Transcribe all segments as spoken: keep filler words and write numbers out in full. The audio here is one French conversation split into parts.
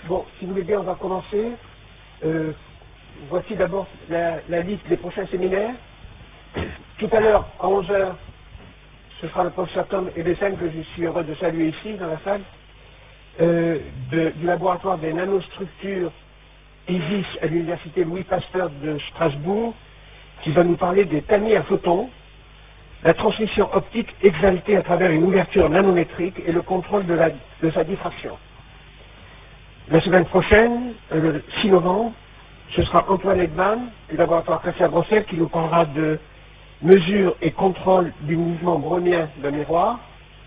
Bon, si vous voulez bien, on va commencer. Euh, voici d'abord la, la liste des prochains séminaires. Tout à l'heure, à onze heures, ce sera le professeur Tom Ebesen, que je suis heureux de saluer ici, dans la salle, euh, de, du laboratoire des nanostructures I S I S à l'université Louis Pasteur de Strasbourg, qui va nous parler des tamis à photons, la transmission optique exaltée à travers une ouverture nanométrique et le contrôle de, la, de sa diffraction. La semaine prochaine, le six novembre, ce sera Antoine Edman du laboratoire Cassia-Brossel qui nous parlera de mesure et contrôle du mouvement brownien de miroir.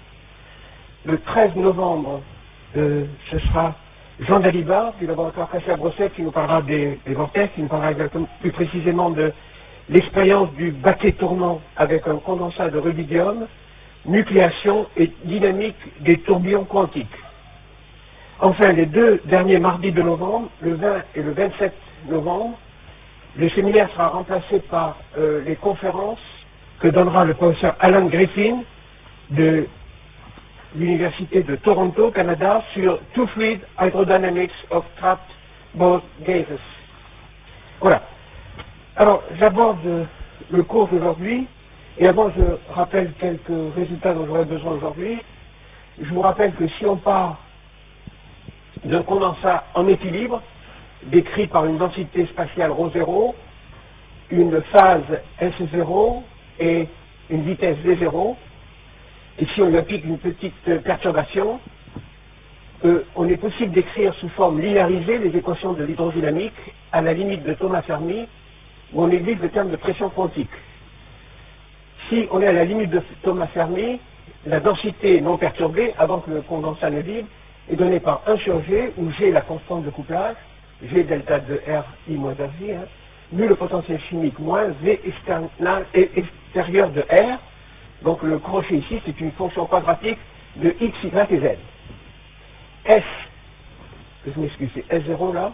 Le treize novembre, euh, ce sera Jean Dalibard du laboratoire Cassia-Brossel qui nous parlera des, des vortex, qui nous parlera exactement, plus précisément de l'expérience du baquet tournant avec un condensat de rubidium, nucléation et dynamique des tourbillons quantiques. Enfin, les deux derniers mardis de novembre, le vingt et le vingt-sept novembre, le séminaire sera remplacé par euh, les conférences que donnera le professeur Alan Griffin de l'Université de Toronto, Canada, sur Two Fluid Hydrodynamics of Trapped Bose Gases. Voilà. Alors, j'aborde euh, le cours d'aujourd'hui, et avant je rappelle quelques résultats dont j'aurai besoin aujourd'hui. Je vous rappelle que si on part d'un condensat en équilibre, décrit par une densité spatiale ρ zéro, une phase S zéro et une vitesse V zéro, et si on lui applique une petite perturbation, euh, on est possible d'écrire sous forme linéarisée les équations de l'hydrodynamique à la limite de Thomas Fermi, où on néglige le terme de pression quantique. Si on est à la limite de Thomas Fermi, la densité non perturbée, avant que le condensat ne vibre, est donnée par un sur G, où G est la constante de couplage, G delta de R I moins R J, hein, mu le potentiel chimique moins V external et extérieur de R. Donc le crochet ici, c'est une fonction quadratique de X, Y et Z. S, je m'excuse, c'est S zéro là.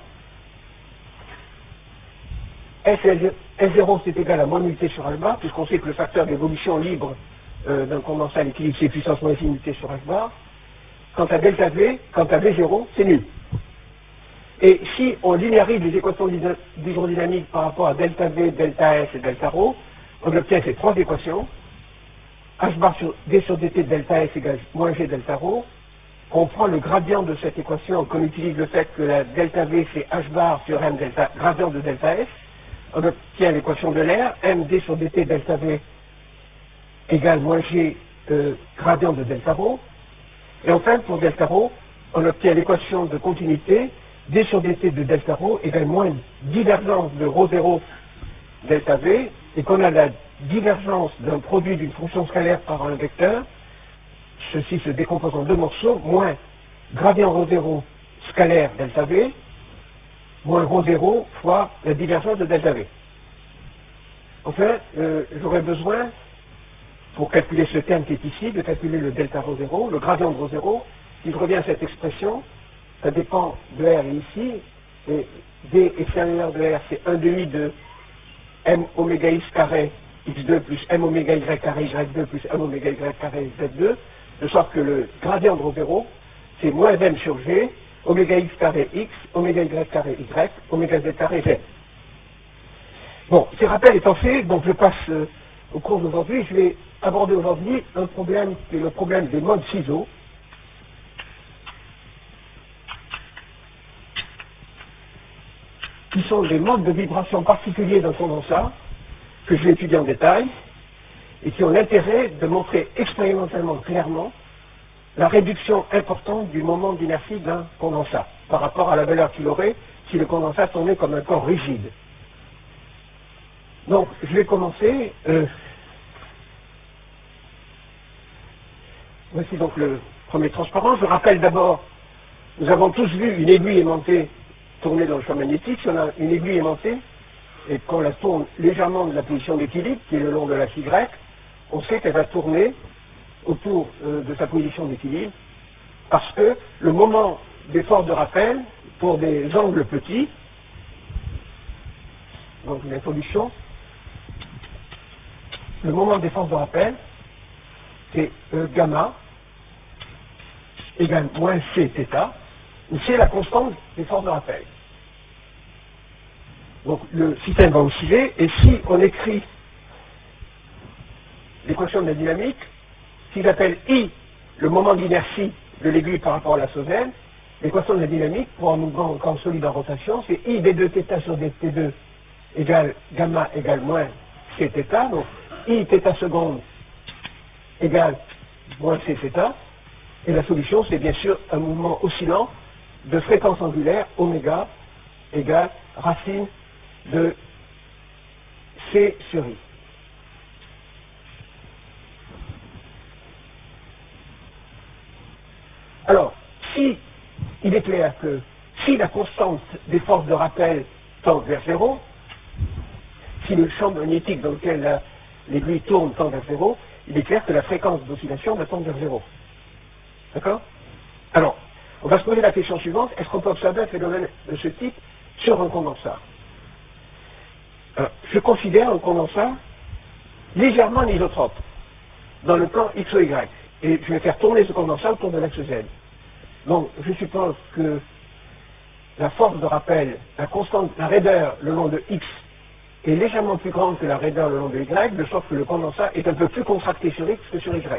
S, S zéro c'est égal à moins unité sur H bar, puisqu'on sait que le facteur d'évolution libre euh, d'un condensat à l'équilibre, c'est puissance moins unité sur H bar. Quant à delta V, quant à V zéro, c'est nul. Et si on linéarise les équations d'hydrodynamique par rapport à delta V, delta S et delta ρ, on obtient ces trois équations. H bar sur D sur dt delta S égale moins G delta ρ. On prend le gradient de cette équation, qu'on utilise le fait que la delta V c'est H bar sur M delta, gradient de delta S. On obtient l'équation de l'air, M D sur dt delta V égale moins G euh, gradient de delta ρ. Et enfin, pour delta ρ, on obtient l'équation de continuité, d sur dt de delta ρ égale moins divergence de ρ zéro delta V, et qu'on a la divergence d'un produit d'une fonction scalaire par un vecteur, ceci se décompose en deux morceaux, moins gradient ρ zéro scalaire delta V, moins ρ zéro fois la divergence de delta V. Enfin, euh, j'aurais besoin, pour calculer ce terme qui est ici, de calculer le delta ρ zéro, le gradient de ρ zéro. Si je reviens à cette expression, ça dépend de R ici, et D extérieur de R, c'est un demi de M oméga X carré X deux plus M oméga Y carré Y deux plus M oméga Y carré Z deux, de sorte que le gradient de ρ zéro, c'est moins M sur G, oméga X carré X, oméga Y carré Y, oméga Z carré Z. Bon, ces rappels étant faits, donc je passe euh, au cours d'aujourd'hui, je vais aborder aujourd'hui un problème qui est le problème des modes ciseaux. Qui sont des modes de vibration particuliers d'un condensat, que je vais étudier en détail, et qui ont l'intérêt de montrer expérimentalement clairement la réduction importante du moment d'inertie d'un condensat, par rapport à la valeur qu'il aurait si le condensat tournait comme un corps rigide. Donc, je vais commencer. Euh, voici donc le premier transparent. Je rappelle d'abord, nous avons tous vu une aiguille aimantée tourner dans le champ magnétique. Si on a une aiguille aimantée, et qu'on la tourne légèrement de la position d'équilibre, qui est le long de l'axe Y, on sait qu'elle va tourner autour euh, de sa position d'équilibre, parce que le moment d'effort de rappel, pour des angles petits, donc l'introduction, le moment d'effort de rappel, c'est E gamma égale moins C θ, où c'est la constante des forces de rappel. Donc le système va osciller, et si on écrit l'équation de la dynamique, si j'appelle I le moment d'inertie de l'aiguille par rapport à la sosène, l'équation de la dynamique pour un mouvement encore solide en rotation, c'est I d deux θ sur dt deux égale gamma égale moins c θ, donc I θ seconde égale moins c θ, et la solution c'est bien sûr un mouvement oscillant de fréquence angulaire oméga égale racine de C sur I. Alors, si il est clair que si la constante des forces de rappel tend vers zéro, si le champ magnétique dans lequel l'aiguille tourne tend vers zéro, il est clair que la fréquence d'oscillation va tendre vers zéro. D'accord? Alors, on va se poser la question suivante, est-ce qu'on peut observer un phénomène de ce type sur un condensat? Alors, je considère un condensat légèrement anisotrope dans le plan X O Y, et je vais faire tourner ce condensat autour de l'axe Z. Donc, je suppose que la force de rappel, la constante, la raideur le long de X est légèrement plus grande que la raideur le long de Y, de sorte que le condensat est un peu plus contracté sur X que sur Y.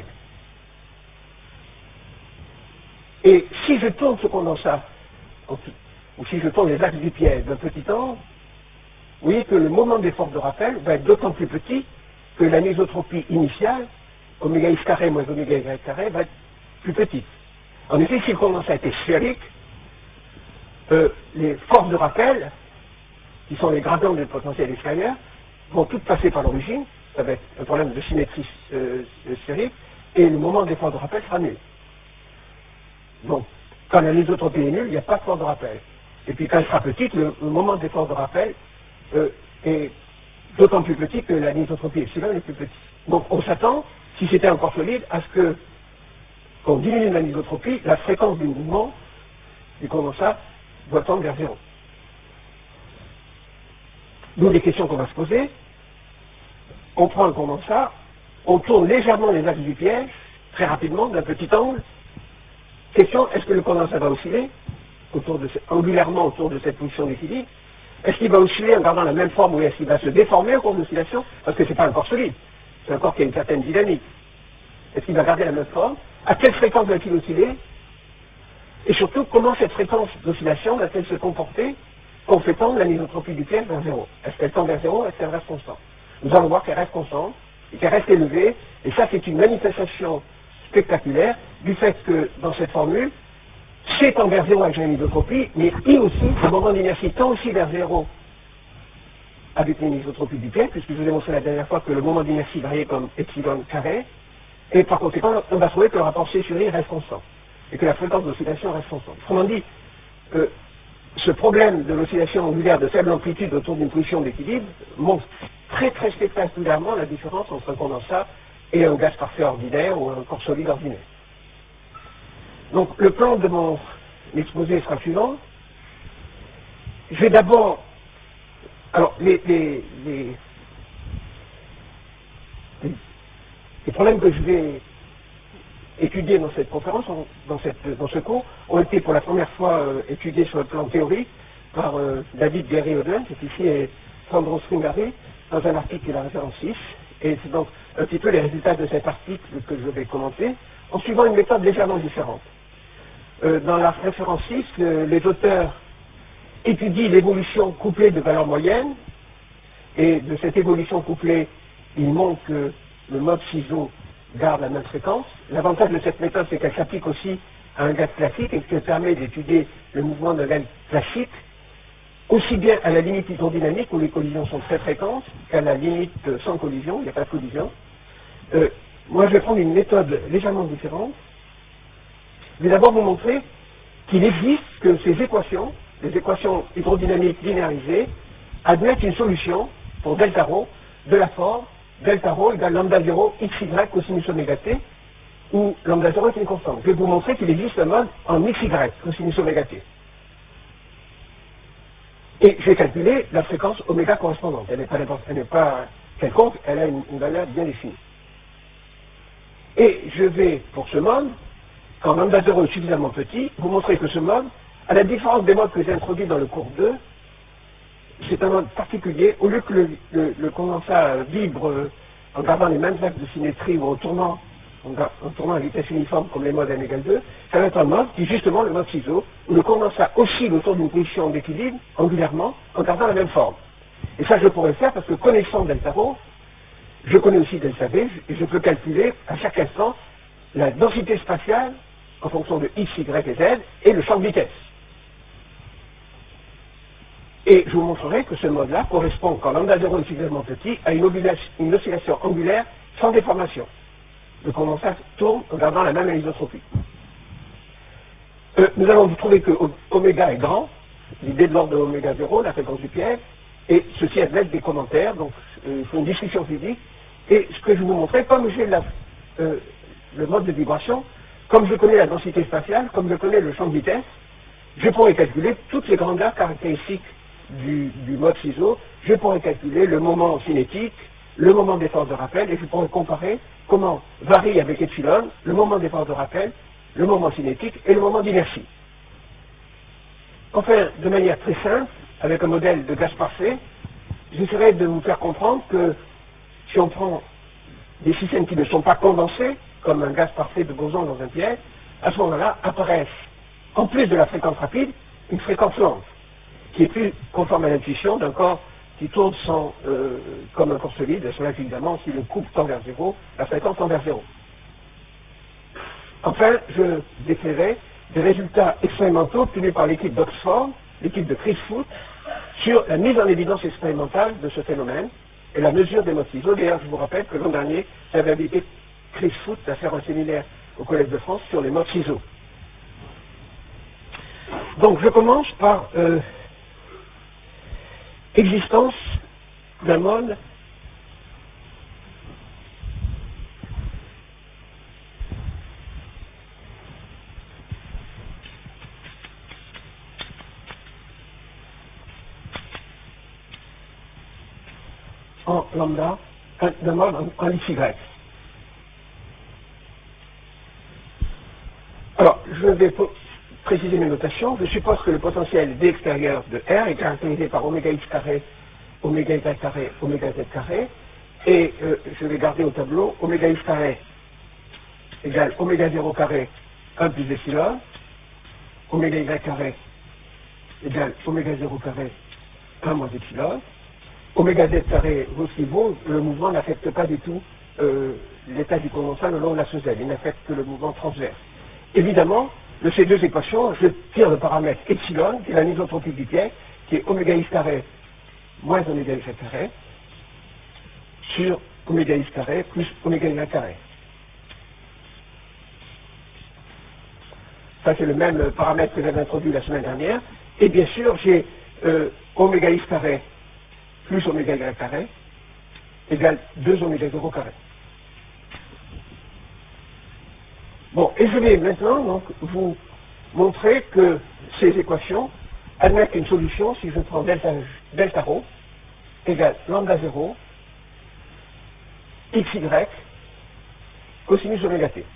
Et si je tourne ce condensat, ou si je tourne les axes du piège d'un petit angle, vous voyez que le moment des forces de rappel va être d'autant plus petit que l'anisotropie initiale, oméga x carré moins oméga y carré, va être plus petite. En effet, si le condensat était sphérique, euh, les forces de rappel, qui sont les gradients du potentiel extérieur, vont toutes passer par l'origine, ça va être un problème de symétrie euh, sphérique, et le moment des forces de rappel sera nul. Donc, quand l'anisotropie est nulle, il n'y a pas de force de rappel. Et puis quand elle sera petite, le, le moment des forces de rappel euh, est d'autant plus petit que l'anisotropie epsilon est plus petite. Donc on s'attend, si c'était un corps solide, à ce que, qu'on diminue l'anisotropie, la fréquence du mouvement du condensat doit tendre vers zéro. D'où les questions qu'on va se poser. On prend le condensat, on tourne légèrement les axes du piège, très rapidement, d'un petit angle. Question, est-ce que le condensat va osciller autour de, angulairement autour de cette position d'équilibre? Est-ce qu'il va osciller en gardant la même forme ou est-ce qu'il va se déformer au cours de l'oscillation? Parce que ce n'est pas un corps solide, c'est un corps qui a une certaine dynamique. Est-ce qu'il va garder la même forme? À quelle fréquence va-t-il osciller? Et surtout, comment cette fréquence d'oscillation va-t-elle se comporter qu'on fait tendre l'anisotropie du piège vers zéro? Est-ce qu'elle tend vers zéro? Est-ce qu'elle reste constante? Nous allons voir qu'elle reste constante et qu'elle reste élevée, et ça c'est une manifestation spectaculaire du fait que dans cette formule, C tend vers zéro avec l'anisotropie, mais I aussi, le moment d'inertie tend aussi vers zéro avec l'anisotropie du piège, puisque je vous ai montré la dernière fois que le moment d'inertie variait comme epsilon carré, et par conséquent, on va trouver que le rapport C sur I reste constant, et que la fréquence d'oscillation reste constante. Autrement dit, euh, ce problème de l'oscillation angulaire de faible amplitude autour d'une position d'équilibre montre très très spectaculairement la différence entre un condensat et un gaz parfait ordinaire ou un corps solide ordinaire. Donc le plan de mon exposé sera suivant. Je vais d'abord... Alors, les, les, les, les problèmes que je vais étudier dans cette conférence, dans, cette, dans ce cours, ont été pour la première fois euh, étudiés sur le plan théorique par euh, David Gary-Odlen, c'est ici, et Sandro Stringari, dans un article qui est la référence six. Et c'est donc un petit peu les résultats de cet article que je vais commenter, en suivant une méthode légèrement différente. Euh, dans la référence six, euh, les auteurs étudient l'évolution couplée de valeurs moyennes, et de cette évolution couplée, ils montrent que le mode ciseau garde la même fréquence. L'avantage de cette méthode, c'est qu'elle s'applique aussi à un gaz classique et qu'elle permet d'étudier le mouvement d'un gaz classique, aussi bien à la limite hydrodynamique où les collisions sont très fréquentes qu'à la limite sans collision, il n'y a pas de collision. Euh, moi, je vais prendre une méthode légèrement différente. Je vais d'abord vous montrer qu'il existe que ces équations, les équations hydrodynamiques linéarisées, admettent une solution pour delta rho de la forme delta rho égale lambda zéro xy cosinus oméga t, où lambda zéro est une constante. Je vais vous montrer qu'il existe un mode en xy cosinus oméga t. Et je vais calculer la fréquence oméga correspondante. Elle n'est pas, elle n'est pas quelconque, elle a une, une valeur bien définie. Et je vais, pour ce mode, quand lambda zéro est suffisamment petit, vous montrer que ce mode À la différence des modes que j'ai introduits dans le cours deux, c'est un mode particulier. Au lieu que le, le, le condensat vibre euh, en gardant les mêmes axes de symétrie ou en tournant, en, en tournant à vitesse uniforme comme les modes n égale deux, ça va être un mode qui est justement le mode ciseau, où le condensat oscille autour d'une position d'équilibre angulairement en gardant la même forme. Et ça, je pourrais le faire parce que connaissant delta rho, je connais aussi delta V, et je peux calculer à chaque instant la densité spatiale en fonction de x, y et z, et le champ de vitesse. Et je vous montrerai que ce mode-là correspond, quand lambda zéro est suffisamment petit, à une, une oscillation angulaire sans déformation. Le condensat tourne en gardant la même anisotropie. Euh, nous allons vous trouver que oméga est grand, l'idée de l'ordre de oméga zéro, la fréquence du piège, et ceci admettre des commentaires, donc il euh, faut une discussion physique. Et ce que je vous montrer, comme j'ai euh, le mode de vibration, comme je connais la densité spatiale, comme je connais le champ de vitesse, je pourrais calculer toutes les grandeurs caractéristiques du, du mode ciseau, je pourrais calculer le moment cinétique, le moment des forces de rappel, et je pourrais comparer comment varie avec epsilon le moment des forces de rappel, le moment cinétique et le moment d'inertie. Enfin, de manière très simple, avec un modèle de gaz parfait, j'essaierai de vous faire comprendre que si on prend des systèmes qui ne sont pas condensés, comme un gaz parfait de boson dans un piège, à ce moment-là apparaissent, en plus de la fréquence rapide, une fréquence lente, qui est plus conforme à l'intuition d'un corps qui tourne sans, euh, comme un corps solide, et cela évidemment, si le couple tend vers zéro, la fréquence tend vers zéro. Enfin, je décrirai des résultats expérimentaux obtenus par l'équipe d'Oxford, l'équipe de Chris Foote, sur la mise en évidence expérimentale de ce phénomène et la mesure des modes ciseaux. D'ailleurs, je vous rappelle que l'an dernier, j'avais invité Chris Foote à faire un séminaire au Collège de France sur les modes ciseaux. Donc, je commence par euh, existence d'un mode en lambda, d'un mode en, en xy. Alors, je vais préciser mes notations. Je suppose que le potentiel d extérieur de R est caractérisé par oméga x carré, oméga y carré, oméga z carré, et euh, je vais garder au tableau oméga x carré égale oméga zéro carré un plus epsilon, oméga y carré égale oméga zéro carré un moins epsilon, oméga z carré vaut ce qu'il vaut, le mouvement n'affecte pas du tout euh, l'état du condensat le long de l'axe Z, il n'affecte que le mouvement transverse. Évidemment, de ces deux équations, je tire le paramètre epsilon, qui est l'anisotropie du piège, qui est oméga x carré moins oméga y carré, sur oméga x carré plus oméga y carré. Ça, c'est le même paramètre que j'avais introduit la semaine dernière. Et bien sûr, j'ai euh, oméga x carré plus oméga y carré égale deux oméga zéro carré. Bon, et je vais maintenant donc vous montrer que ces équations admettent une solution si je prends delta, delta rho égale lambda zéro xy cosinus oméga t.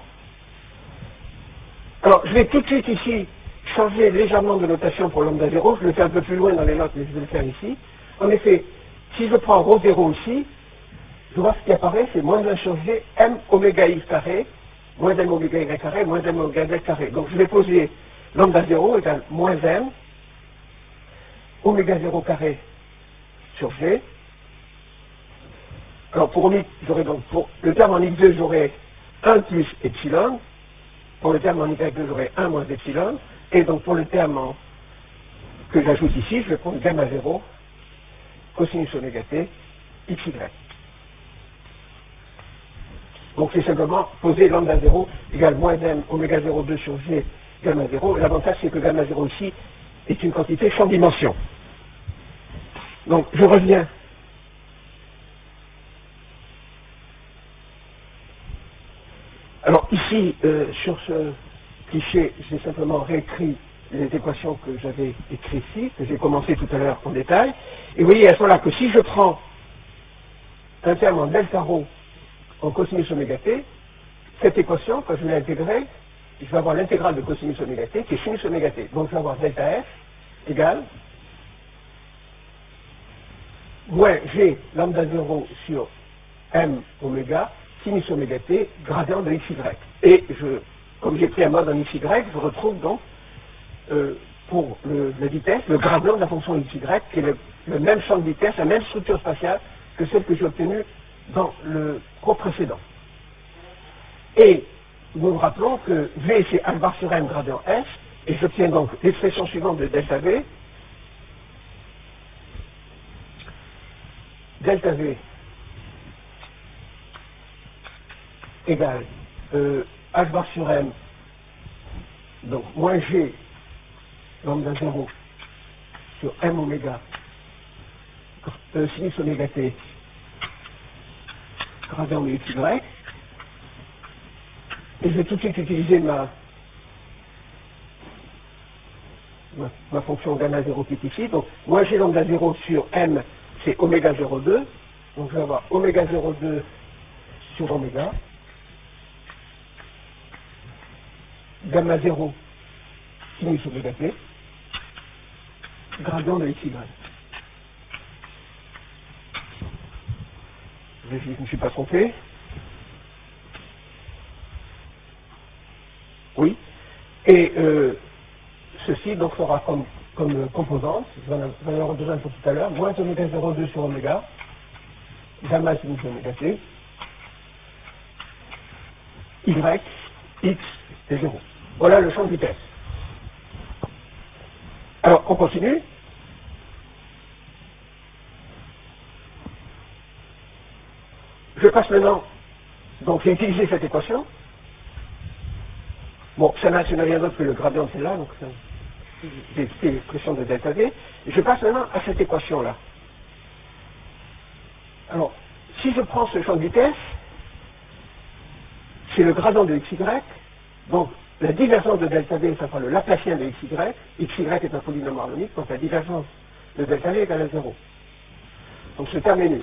Alors, je vais tout de suite ici changer légèrement de notation pour lambda zéro, je le fais un peu plus loin dans les notes, mais je vais le faire ici. En effet, si je prends rho zéro ici, je vois ce qui apparaît, c'est moins un sur g m oméga x carré, moins m oméga y carré, moins m oméga z carré. Donc je vais poser lambda zéro égale moins m oméga zéro carré sur g. Alors pour, j'aurai donc pour le terme en x deux, j'aurai un plus epsilon. Pour le terme en y deux, j'aurai un moins epsilon. Et donc pour le terme en, que j'ajoute ici, je vais prendre gamma zéro cosinus oméga t xy. Donc c'est simplement poser lambda zéro égale moins m oméga zéro deux sur g gamma zéro. L'avantage c'est que gamma zéro ici est une quantité sans dimension. Donc je reviens alors ici euh, sur ce cliché j'ai simplement réécrit les équations que j'avais écrites ici, que j'ai commencé tout à l'heure en détail, et vous voyez à ce moment-là que si je prends un terme en delta rho en cosinus oméga t, cette équation, quand je l'ai intégrée, je vais avoir l'intégrale de cosinus oméga t qui est sinus oméga t. Donc je vais avoir delta f égale moins g lambda zéro sur m oméga sinus oméga t gradient de xy. Et je, comme j'ai pris un mode en xy, je retrouve donc euh, pour le, la vitesse le gradient de la fonction xy qui est le, le même champ de vitesse, la même structure spatiale que celle que j'ai obtenue dans le cours précédent. Et nous nous rappelons que V c'est H bar sur M gradient S, et j'obtiens donc l'expression suivante de delta V. Delta V égale euh, H bar sur M, donc moins G lambda zéro sur M oméga euh, sinus oméga T gradient de xy. Et je vais tout de suite utiliser ma, ma, ma fonction gamma zéro qui est ici. Donc, moins G lambda zéro sur M, c'est oméga zéro virgule deux. Donc, je vais avoir oméga zéro virgule deux sur oméga. Gamma zéro sinus oméga t. Gradient de xy. Je ne me suis pas trompé. Oui. Et euh, ceci donc sera comme, comme composante, je vais en avoir besoin pour tout à l'heure, moins oméga zéro virgule deux sur oméga, gamma sinus oméga t, y, x et zéro. Voilà le champ de vitesse. Alors, on continue. Je passe maintenant, donc j'ai utilisé cette équation. Bon, ça n'a rien d'autre que le gradient, c'est là, donc c'est l'expression de delta V. Et je passe maintenant à cette équation-là. Alors, si je prends ce champ de vitesse, c'est le gradient de xy, donc la divergence de delta V, ça sera le Laplacien de xy, xy est un polynôme harmonique, donc la divergence de delta V égale à zéro. Donc ce terme est nul.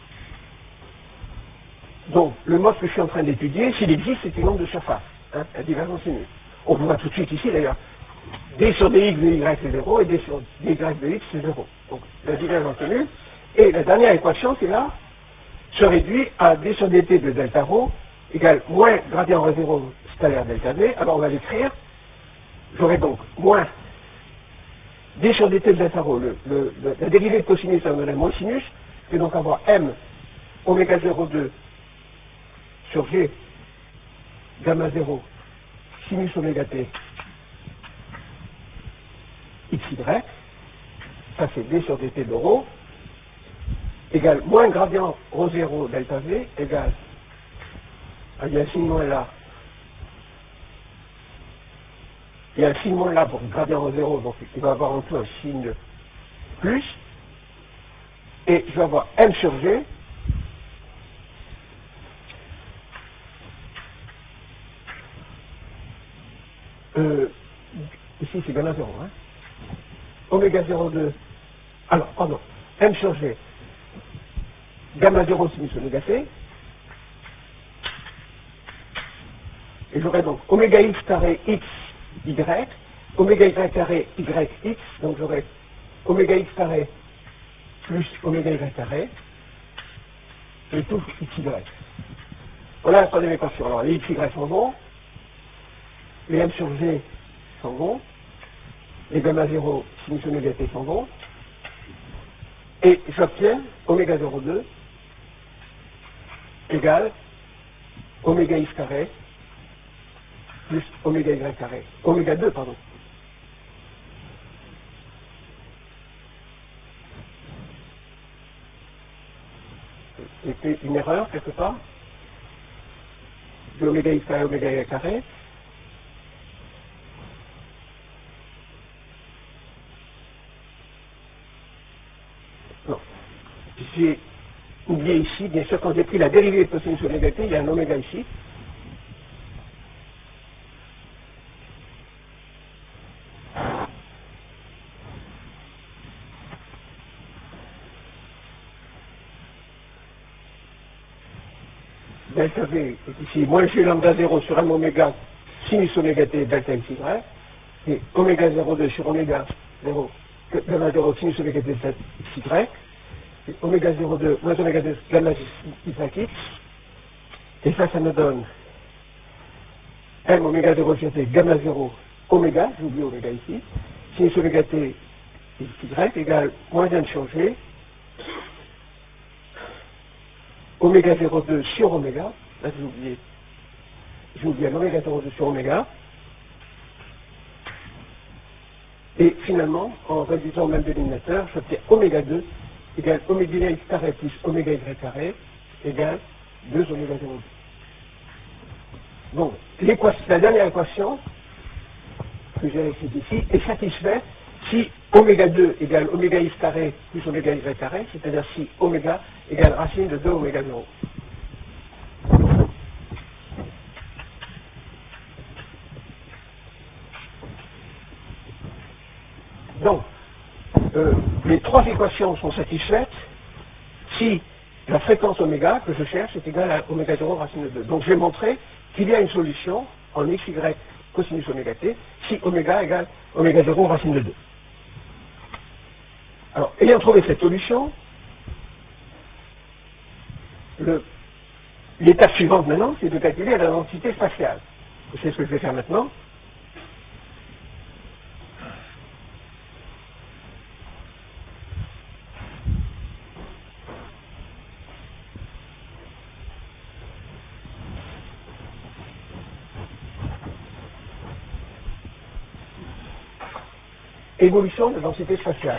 Donc, le mode que je suis en train d'étudier, s'il existe, c'est une onde de surface. Hein, la divergence est nulle. On voit tout de suite ici, d'ailleurs, d sur dx de y c'est zéro, et d sur dy de x c'est zéro. Donc, la divergence est nulle. Et la dernière équation qui est là, se réduit à d sur dt de delta rho égale moins gradient rho zéro scalaire delta v. Alors, on va l'écrire. J'aurai donc moins d sur dt de delta rho, le, le, le, la dérivée de cosinus en donne moins sinus. Je vais donc avoir m oméga zéro deux sur g gamma zéro sinus oméga t xy, ça c'est d sur dt de rho, égale moins gradient rho zéro delta v, égale, ah, il y a un signe moins là, il y a un signe moins là pour gradient rho zéro, donc il va avoir en tout un signe plus, et je vais avoir m sur g, Euh, ici c'est gamma zéro, hein. Oméga zéro deux, alors, pardon, m sur g, gamma zéro sinus oméga t, et j'aurai donc oméga x carré x, y, oméga y carré, y, x, donc j'aurai oméga x carré plus oméga y carré, et tout xy. Voilà la troisième équation. Alors, les xy sont bons, les m sur g sont bons, les gamma zéro sinus oméga t sont bons, et j'obtiens oméga zéro deux égale oméga x carré plus oméga y carré, oméga deux, pardon. C'était une erreur quelque part de oméga x carré, oméga y carré. Non. J'ai oublié ici, bien sûr, quand j'ai pris la dérivée de cosinus oméga t, il y a un oméga ici. Delta V est ici, moins g lambda zéro sur m oméga sinus oméga t delta xy, et oméga zéro deux sur oméga zéro, gamma zéro sinus oméga t delta xy, et oméga zéro deux moins oméga deux gamma yx, et ça, ça me donne m oméga zéro sur t gamma zéro oméga, j'oublie oméga ici, sinus oméga t y égale moins un sur g, oméga zéro deux sur oméga, là j'ai oublié, j'ai oublié l'oméga zéro deux sur oméga, et finalement, en réduisant au même dénominateur, j'obtiens oméga deux égale oméga x carré plus oméga y carré égale deux oméga zéro deux. Donc, la dernière équation que j'ai écrite ici est satisfaite si oméga deux égale oméga x carré plus oméga y carré, c'est-à-dire si oméga égale racine de deux oméga zéro. Donc, euh, les trois équations sont satisfaites si la fréquence oméga que je cherche est égale à oméga zéro racine de deux. Donc je vais montrer qu'il y a une solution en x, y, cosinus oméga t si oméga égale oméga zéro racine de deux. Alors, ayant trouvé cette solution, l'étape suivante maintenant, c'est de calculer la densité spatiale. C'est ce que je vais faire maintenant. Évolution de densité spatiale.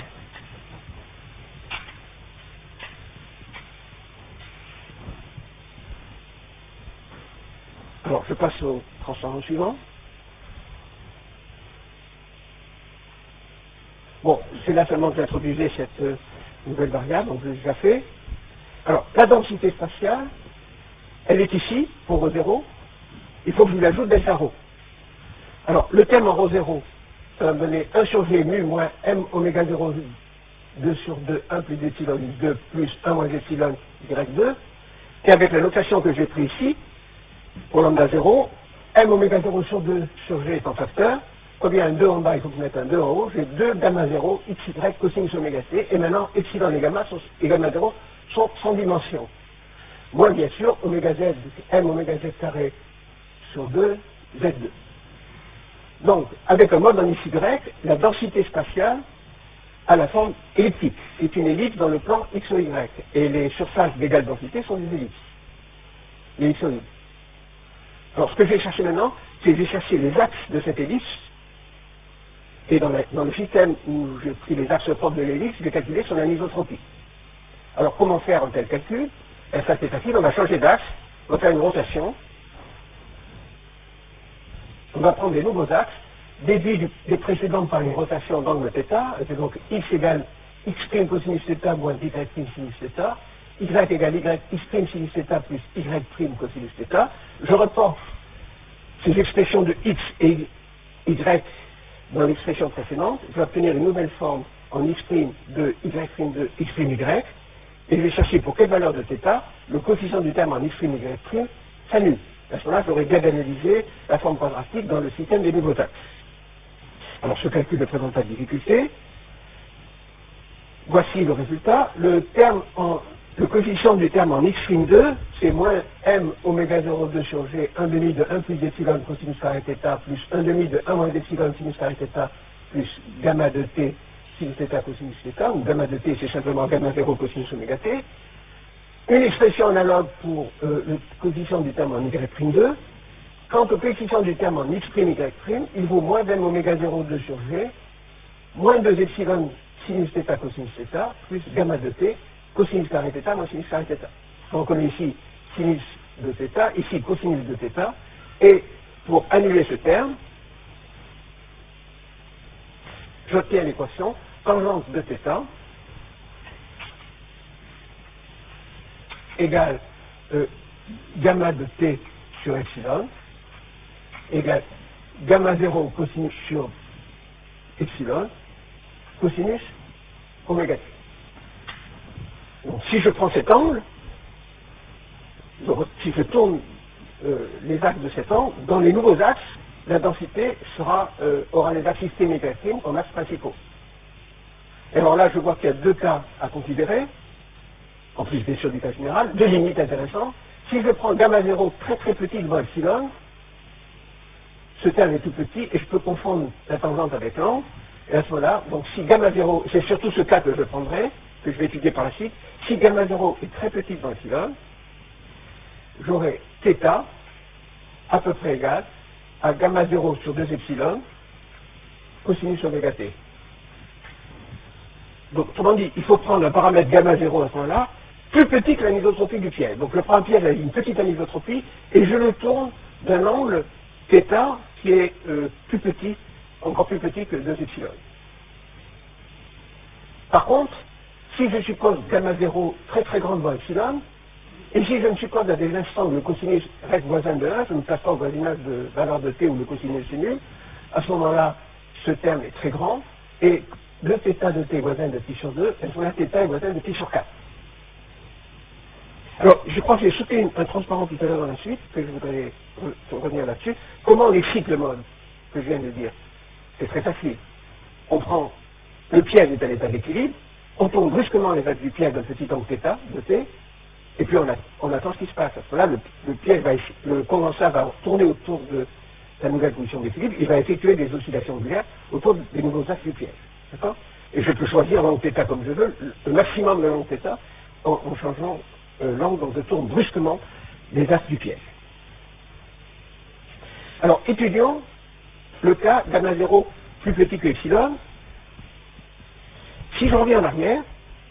Alors, je passe au transparent suivant. Bon, c'est là seulement que j'introduisais cette euh, nouvelle variable, donc je l'ai déjà fait. Alors, la densité spatiale, elle est ici, pour rho zéro. Il faut que je lui ajoute delta rho. Alors, le terme en rho zéro, ça va me donner un sur g mu moins m oméga zéro deux sur deux, un plus epsilon deux plus un moins epsilon y deux. Et avec la notation que j'ai prise ici, pour lambda zéro, m oméga zéro sur deux sur g est en facteur. Comme il y a un deux en bas, il faut que je mette un deux en haut. J'ai deux gamma zéro, xy, cosinus oméga t. Et maintenant, epsilon et gamma, sont, et gamma zéro sont sans dimension. Moins bien sûr, oméga z, m oméga z carré sur deux, z deux. Donc, avec un mode en xy, la densité spatiale a la forme elliptique. C'est une ellipse dans le plan x o y. Et les surfaces d'égale densité sont des ellipses. Les ellipsoïdes. Alors, ce que je vais chercher maintenant, c'est que je vais chercher les axes de cette ellipse. Et dans, la, dans le système où j'ai pris les axes propres de l'ellipse, je vais calculer son anisotropie. Alors, comment faire un tel calcul? Et ça, c'est facile, on va changer d'axe, on va faire une rotation. On va prendre des nouveaux axes, déduits du, des précédents par une rotation d'angle θ, c'est donc x égale x' cosinus θ moins y' sinus θ, y égale y x' sinus θ plus y' cosinus θ. Je reporte ces expressions de x et y dans l'expression précédente, je vais obtenir une nouvelle forme en x' de y' de x'y, et je vais chercher pour quelle valeur de θ le coefficient du terme en x'y' s'annule. À ce moment-là, j'aurais bien analysé la forme quadratique dans le système des nouveaux axes. Alors, ce calcul ne présente pas de difficulté. Voici le résultat. Le, terme en, le coefficient du terme en x'y deux, c'est moins m oméga zéro deux sur g, un demi de un plus epsilon cosinus carré θ, plus un demi de un moins epsilon sinus carré θ, plus gamma de t sinus θ cosinus θ, ou gamma de t, c'est simplement gamma zéro cosinus oméga t. Une expression analogue pour euh, le coefficient du terme en y' deux. Quant au coefficient du terme en x', y', il vaut moins m oméga zéro deux sur g, moins deux epsilon sinus θ cosinus θ, plus gamma de t, cosinus carré θ moins sinus carré θ. Donc on a ici sinus de θ, ici cosinus de θ, et pour annuler ce terme, j'obtiens l'équation tangente de θ égale euh, gamma de t sur epsilon égale gamma zéro cosinus sur epsilon cosinus oméga t. Donc si je prends cet angle, donc, si je tourne euh, les axes de cet angle, dans les nouveaux axes, la densité sera, euh, aura les axes système et Y' comme axes principaux. Et alors là, je vois qu'il y a deux cas à considérer, en plus bien sûr du cas général, deux limites intéressantes. Si je prends gamma zéro très très petit devant epsilon, ce terme est tout petit et je peux confondre la tangente avec l'angle. Et à ce moment-là, donc si gamma zéro, c'est surtout ce cas que je prendrai, que je vais étudier par la suite, si gamma zéro est très petit devant epsilon, j'aurai θ à peu près égal à gamma zéro sur deux epsilon cosinus oméga t. Donc, autrement dit, il faut prendre un paramètre gamma zéro à ce moment-là, plus petit que l'anisotropie du piège. Donc, je prends un piège avec une petite anisotropie et je le tourne d'un angle θ qui est euh, plus petit, encore plus petit que deux epsilon. Par contre, si je suppose gamma zéro très très grande devant epsilon, et si je me suppose à des instants où le cosinus reste voisin de un, je ne passe pas au voisinage de valeur de t où le cosinus est nul, à ce moment-là, ce terme est très grand, et le θ de t est voisin de pi sur deux, et à ce moment-là, θ est voisin de pi sur quatre. Alors, je crois que j'ai sauté un transparent tout à l'heure dans la suite, que je voudrais revenir là-dessus. Comment on excite le mode que je viens de dire? C'est très facile. On prend, le piège est à l'état d'équilibre, on tourne brusquement les axes du piège d'un petit angle θ de t, et puis on, a, on attend ce qui se passe. À ce moment-là, le, le piège va, le condensat va tourner autour de la nouvelle position d'équilibre, il va effectuer des oscillations angulaires autour des nouveaux axes du piège. D'accord? Et je peux choisir l'angle θ comme je veux, le maximum de l'angle θ, en, en changeant euh, l'angle, donc je tourne brusquement les axes du piège. Alors, étudions le cas gamma zéro plus petit que epsilon. Si je reviens en arrière,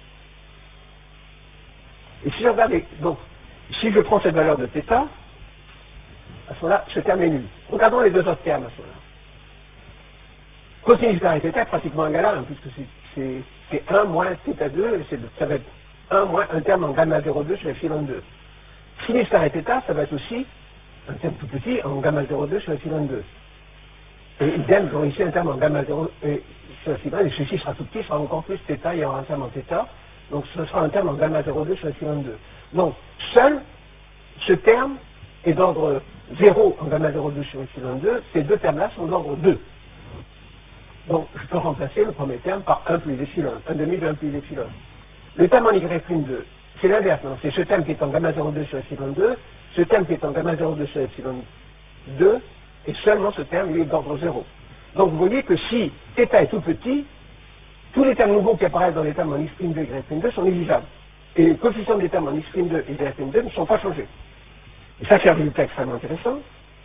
et si je regarde, les, donc, si je prends cette valeur de θ, à ce moment-là, ce terme est nul. Regardons les deux autres termes à ce moment-là. Cosinus carré θ est pratiquement égal à un, puisque c'est un moins θ deux, et ça va être un moins un terme en gamma zéro deux sur epsilon deux. Sinus carré θ, ça va être aussi un terme tout petit en gamma zéro deux sur epsilon deux. Et idem, j'aurai ici un terme en gamma zéro sur epsilon, et ceci sera tout petit, sera encore plus θ, il y aura un terme en θ. Donc ce sera un terme en gamma zéro deux sur epsilon deux. Donc seul ce terme est d'ordre zéro en gamma zéro deux sur epsilon deux. Ces deux termes-là sont d'ordre deux. Donc je peux remplacer le premier terme par un plus epsilon, un demi de un plus epsilon. Le terme en y' deux, c'est l'inverse. C'est ce terme qui est en gamma zéro deux sur epsilon deux, ce terme qui est en gamma zéro deux sur epsilon deux, et seulement ce terme lui est d'ordre zéro. Donc vous voyez que si θ est tout petit, tous les termes nouveaux qui apparaissent dans les termes en x' deux, y' deux sont négligeables. Et les coefficients des termes en x' deux et y' deux ne sont pas changés. Et ça, c'est un résultat extrêmement intéressant.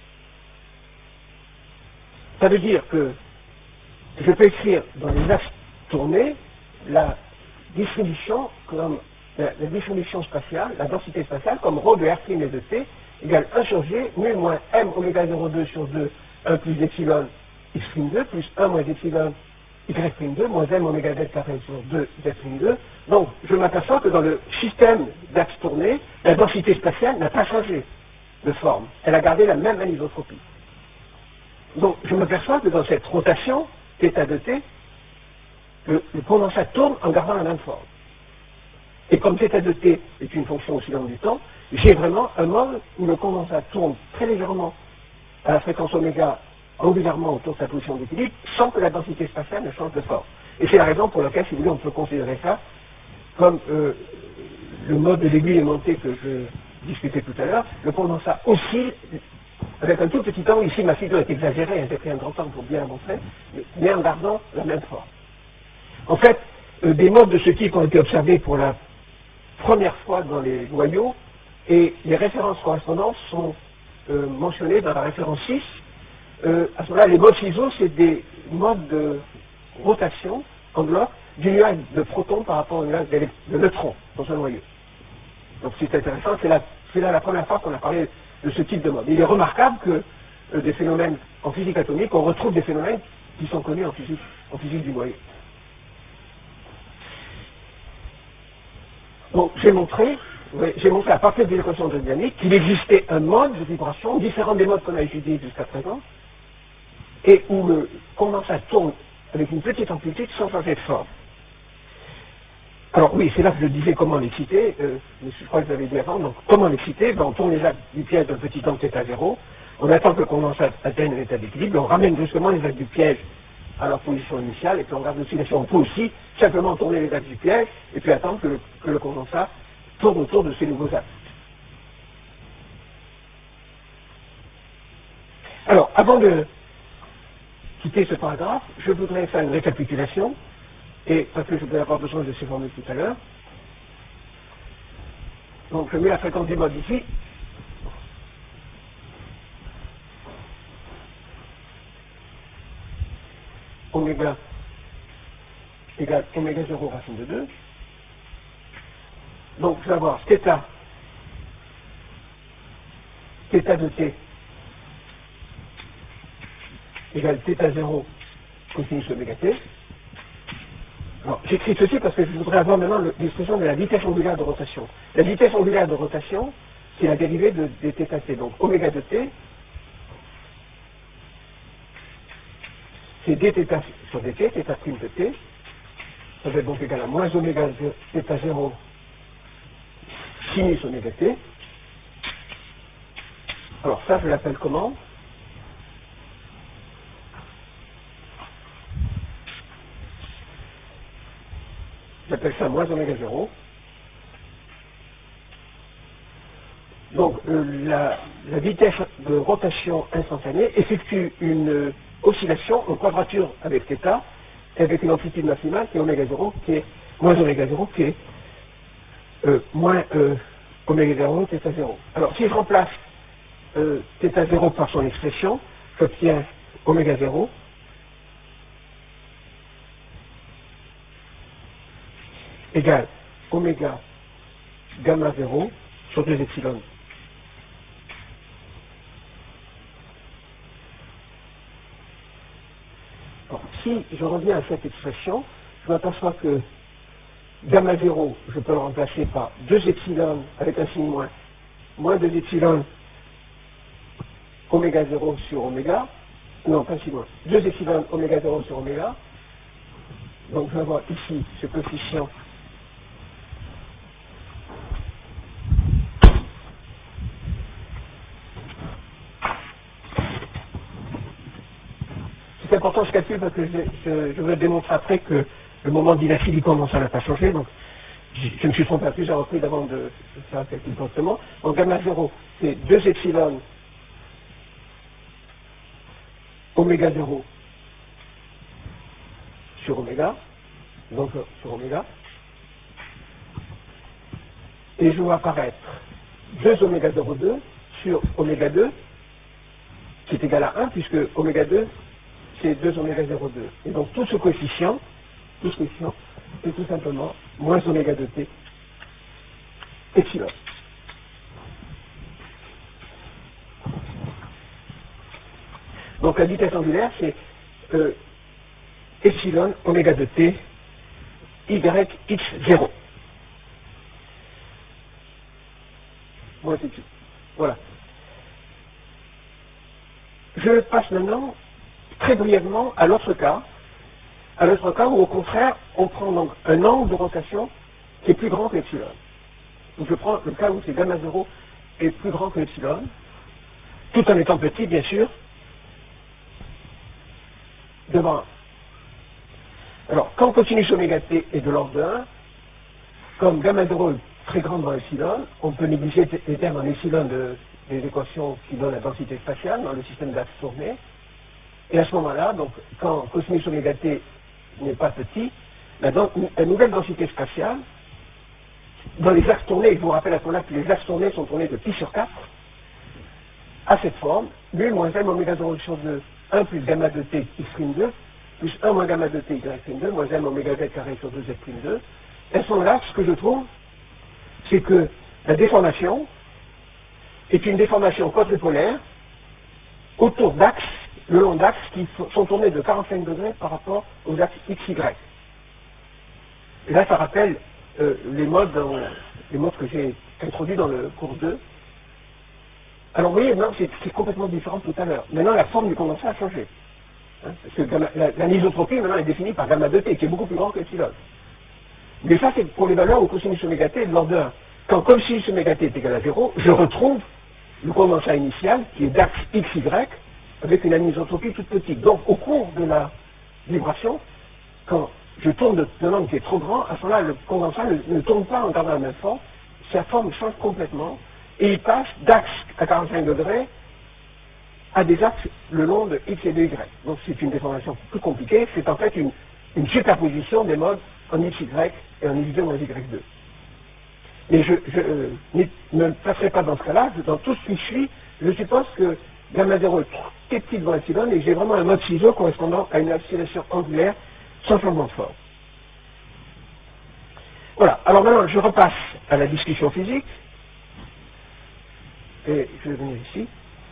Ça veut dire que je peux écrire dans les axes tournés la distribution comme la, la distribution spatiale, la densité spatiale comme ρ de R' et de t égale un sur g, mu moins m oméga zéro deux sur deux, un plus epsilon x' deux plus un moins epsilon y' deux moins m oméga z carré sur deux z' deux. Donc, je m'aperçois que dans le système d'axes tournés, la densité spatiale n'a pas changé de forme. Elle a gardé la même anisotropie. Donc, je m'aperçois que dans cette rotation, θ de t, le, le condensat tourne en gardant la même forme. Et comme θ de t est une fonction oscillante du temps, j'ai vraiment un mode où le condensat tourne très légèrement à la fréquence oméga angulairement autour de sa position d'équilibre sans que la densité spatiale ne change de forme. Et c'est la raison pour laquelle, si vous voulez, on peut considérer ça comme euh, le mode de l'aiguille aimantée que je discutais tout à l'heure. Le condensat oscille avec un tout petit angle. Ici, ma figure est exagérée, hein, j'ai pris un grand angle pour bien la montrer, mais en gardant la même forme. En fait, euh, des modes de ce type ont été observés pour la première fois dans les noyaux, et les références correspondantes sont euh, mentionnées dans la référence six. Euh, à ce moment-là, les modes ciseaux, c'est des modes de rotation en bloc du nuage de protons par rapport au nuage de neutrons dans un noyau. Donc c'est intéressant, c'est là, là la première fois qu'on a parlé de ce type de mode. Il est remarquable que euh, des phénomènes en physique atomique, on retrouve des phénomènes qui sont connus en physique, en physique du noyau. Donc j'ai montré, oui, j'ai montré à partir des équations de dynamique qu'il existait un mode de vibration différent des modes qu'on a étudiés jusqu'à présent, et où le condensat tourne avec une petite amplitude sans changer de forme. Alors oui, c'est là que je disais comment l'exciter, euh, je crois que je l'avais dit avant, donc comment l'exciter, ben, on tourne les axes du piège d'un petit angle θ zéro, on attend que le condensat atteigne l'état d'équilibre, on ramène brusquement les axes du piège à leur position initiale, et puis on regarde l'oscillation. On peut aussi simplement tourner les axes du piège, et puis attendre que le, que le condensat tourne autour de ces nouveaux axes. Alors, avant de quitter ce paragraphe, je voudrais faire une récapitulation, et parce que je vais avoir besoin de ces formules tout à l'heure. Donc, je mets la fréquence des modes ici. Oméga égale oméga zéro racine de deux. Donc, je vais avoir θ, θ de t égale θ zéro cosinus oméga t. Alors, j'écris ceci parce que je voudrais avoir maintenant l'expression de la vitesse angulaire de rotation. La vitesse angulaire de rotation, c'est la dérivée de, de θt. Donc, oméga de t, c'est dθ sur dt, θ prime de t. Ça va être donc égal à moins oméga θ zéro sinus oméga t. Alors, ça, je l'appelle comment? J'appelle ça moins oméga zéro. Donc, euh, la, la vitesse de rotation instantanée effectue une euh, oscillation en quadrature avec θ, et avec une amplitude maximale qui est oméga zéro, qui est moins oméga zéro, qui est euh, moins euh, oméga zéro, θ zéro. Alors, si je remplace euh, θ zéro par son expression, j'obtiens oméga zéro égale oméga gamma zéro sur deux epsilon. Alors, si je reviens à cette expression, je m'aperçois que gamma zéro, je peux le remplacer par deux epsilon avec un signe moins, moins deux epsilon oméga zéro sur oméga, non, pas si loin, deux epsilon oméga zéro sur oméga. Donc je vais avoir ici ce coefficient c'est important ce calcul parce que je, je, je veux démontrer après que le moment d'inertie du condensat n'a pas changé. Donc je, je me suis trompé à plusieurs reprises avant de faire le calcul correctement. Donc gamma zéro, c'est deux epsilon oméga zéro sur oméga, donc euh, sur oméga. Et je vois apparaître deux oméga zéro deux sur oméga deux, qui est égal à un, puisque oméga deux, c'est deux oméga zéro deux. Et donc tout ce coefficient, tout ce coefficient, c'est tout simplement moins oméga deux t epsilon. Donc la vitesse angulaire, c'est euh, epsilon oméga deux t y x zéro. Moins epsilon. Voilà. Je passe maintenant très brièvement à l'autre cas, à l'autre cas où au contraire on prend donc un angle de rotation qui est plus grand que epsilon. Donc je prends le cas où c'est gamma zéro est plus grand que epsilon, tout en étant petit bien sûr, devant un. Alors quand cosinus oméga t est de l'ordre de un, comme gamma zéro est très grand dans epsilon, on peut négliger les termes en epsilon de, des équations qui donnent la densité spatiale dans le système d'axes tournés. Et à ce moment-là, donc, quand cosinus oméga t n'est pas petit, la, la nouvelle densité spatiale, dans les axes tournés, je vous rappelle à ce moment-là que les axes tournés sont tournés de pi sur quatre, à cette forme, mu moins m oméga zéro sur deux, un plus gamma de t x' deux, plus un moins gamma de t y' deux, moins m oméga z carré sur deux z' deux. À ce moment-là, ce que je trouve, c'est que la déformation est une déformation quadrupolaire autour d'axes, le long d'axes qui sont tournés de quarante-cinq degrés par rapport aux axes x, y. Et là, ça rappelle euh, les modes dans, les modes que j'ai introduits dans le cours deux. Alors, vous voyez, c'est complètement différent tout à l'heure. Maintenant, la forme du condensat a changé. Hein, parce que gamma, la, l'anisotropie, maintenant, est définie par gamma deux t, qui est beaucoup plus grand que epsilon. Mais ça, c'est pour les valeurs où cosinus oméga t est de l'ordre de un. Quand cosinus oméga t est égal à zéro, je retrouve le condensat initial qui est d'axe X Y avec une anisotropie toute petite. Donc, au cours de la vibration, quand je tourne d'un angle qui est trop grand, à ce moment-là, le condensat ne, ne tourne pas en gardant la même forme, sa forme change complètement, et il passe d'axe à quarante-cinq degrés à des axes le long de X et de Y. Donc c'est une déformation plus compliquée, c'est en fait une, une superposition des modes en X Y et en X deux moins Y deux. Mais je, je euh, ne me placerai pas dans ce cas-là, dans tout ce qui suit, je suppose que gamma zéro est très petit devant epsilon et j'ai vraiment un mode ciseau correspondant à une oscillation angulaire sans changement de forme. Voilà, alors maintenant je repasse à la discussion physique, et je vais venir ici.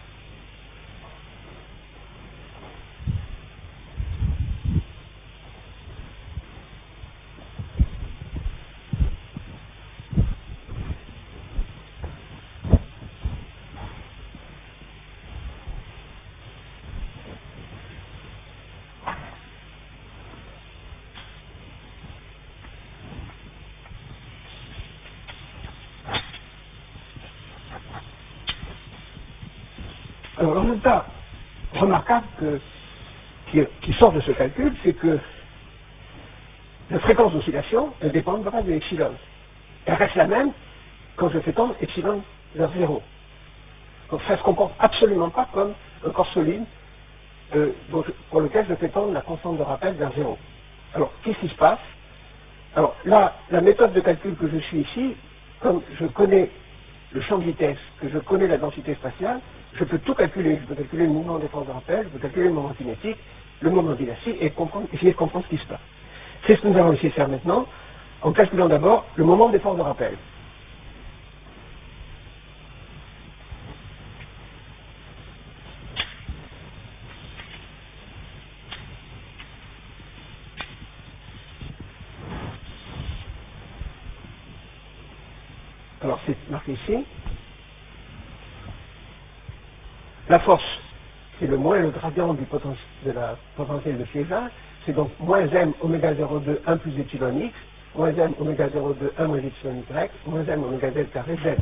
Alors, le résultat remarquable que, qui, qui sort de ce calcul, c'est que la fréquence d'oscillation, elle dépend pas de epsilon. Elle reste la même quand je fais tendre epsilon vers zéro. Donc, ça ne se comporte absolument pas comme un corps solide euh, dont je, pour lequel je fais tendre la constante de rappel vers zéro. Alors, qu'est-ce qui se passe? Alors, là, la méthode de calcul que je suis ici, comme je connais le champ de vitesse, que je connais la densité spatiale, je peux tout calculer. Je peux calculer le mouvement des forces de rappel, je peux calculer le moment cinétique, le moment d'inertie et comprendre, essayer de comprendre ce qui se passe. C'est ce que nous allons essayer de faire maintenant, en calculant d'abord le moment des forces de rappel. Alors c'est marqué ici. La force, c'est le moins le gradient du potentiel, de la potentielle de piégeage, c'est donc moins m oméga zéro deux un plus epsilon x, moins m oméga zéro deux un moins epsilon y, moins m oméga z carré z.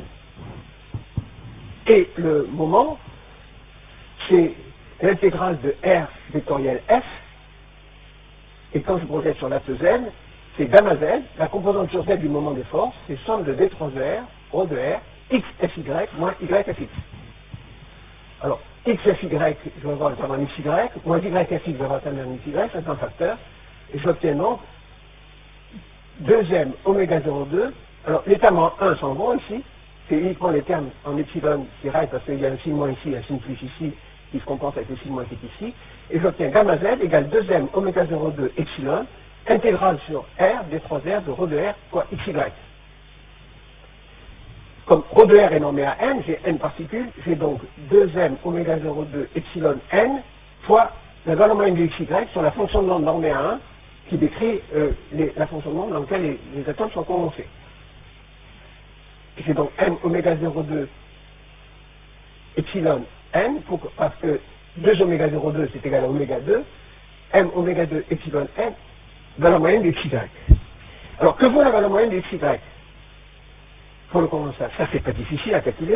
Et le moment, c'est l'intégrale de R vectoriel f, et quand je projette sur l'axe z, c'est gamma z, la composante sur z du moment des forces, c'est somme de d trois r, rho de r, x f y moins y f x. Alors, x f y, je vais avoir le terme en xy, moins y f x, je vais avoir le terme en xy, c'est un facteur, et j'obtiens donc deux m oméga zéro deux. Alors, les termes en un s'en vont ici, c'est uniquement les termes en epsilon qui restent, parce qu'il y a un signe moins ici, un signe plus ici, qui se compense avec le signe moins qui est ici, et j'obtiens gamma z égale deux m oméga zéro deux epsilon, intégrale sur r, d trois r de rho de r fois xy. Comme rho de r est normé à n, j'ai n particules, j'ai donc deux m oméga zéro deux epsilon n fois la valeur moyenne de xy sur la fonction de l'onde normée à un qui décrit euh, les, la fonction de l'onde dans laquelle les, les atomes sont condensés. J'ai donc m oméga zéro deux epsilon n, pour, parce que deux oméga zéro deux c'est égal à oméga deux, m oméga deux epsilon n, valeur moyenne de xy. Alors que vaut la valeur moyenne de xy pour le condensat? Ça, c'est pas difficile à calculer.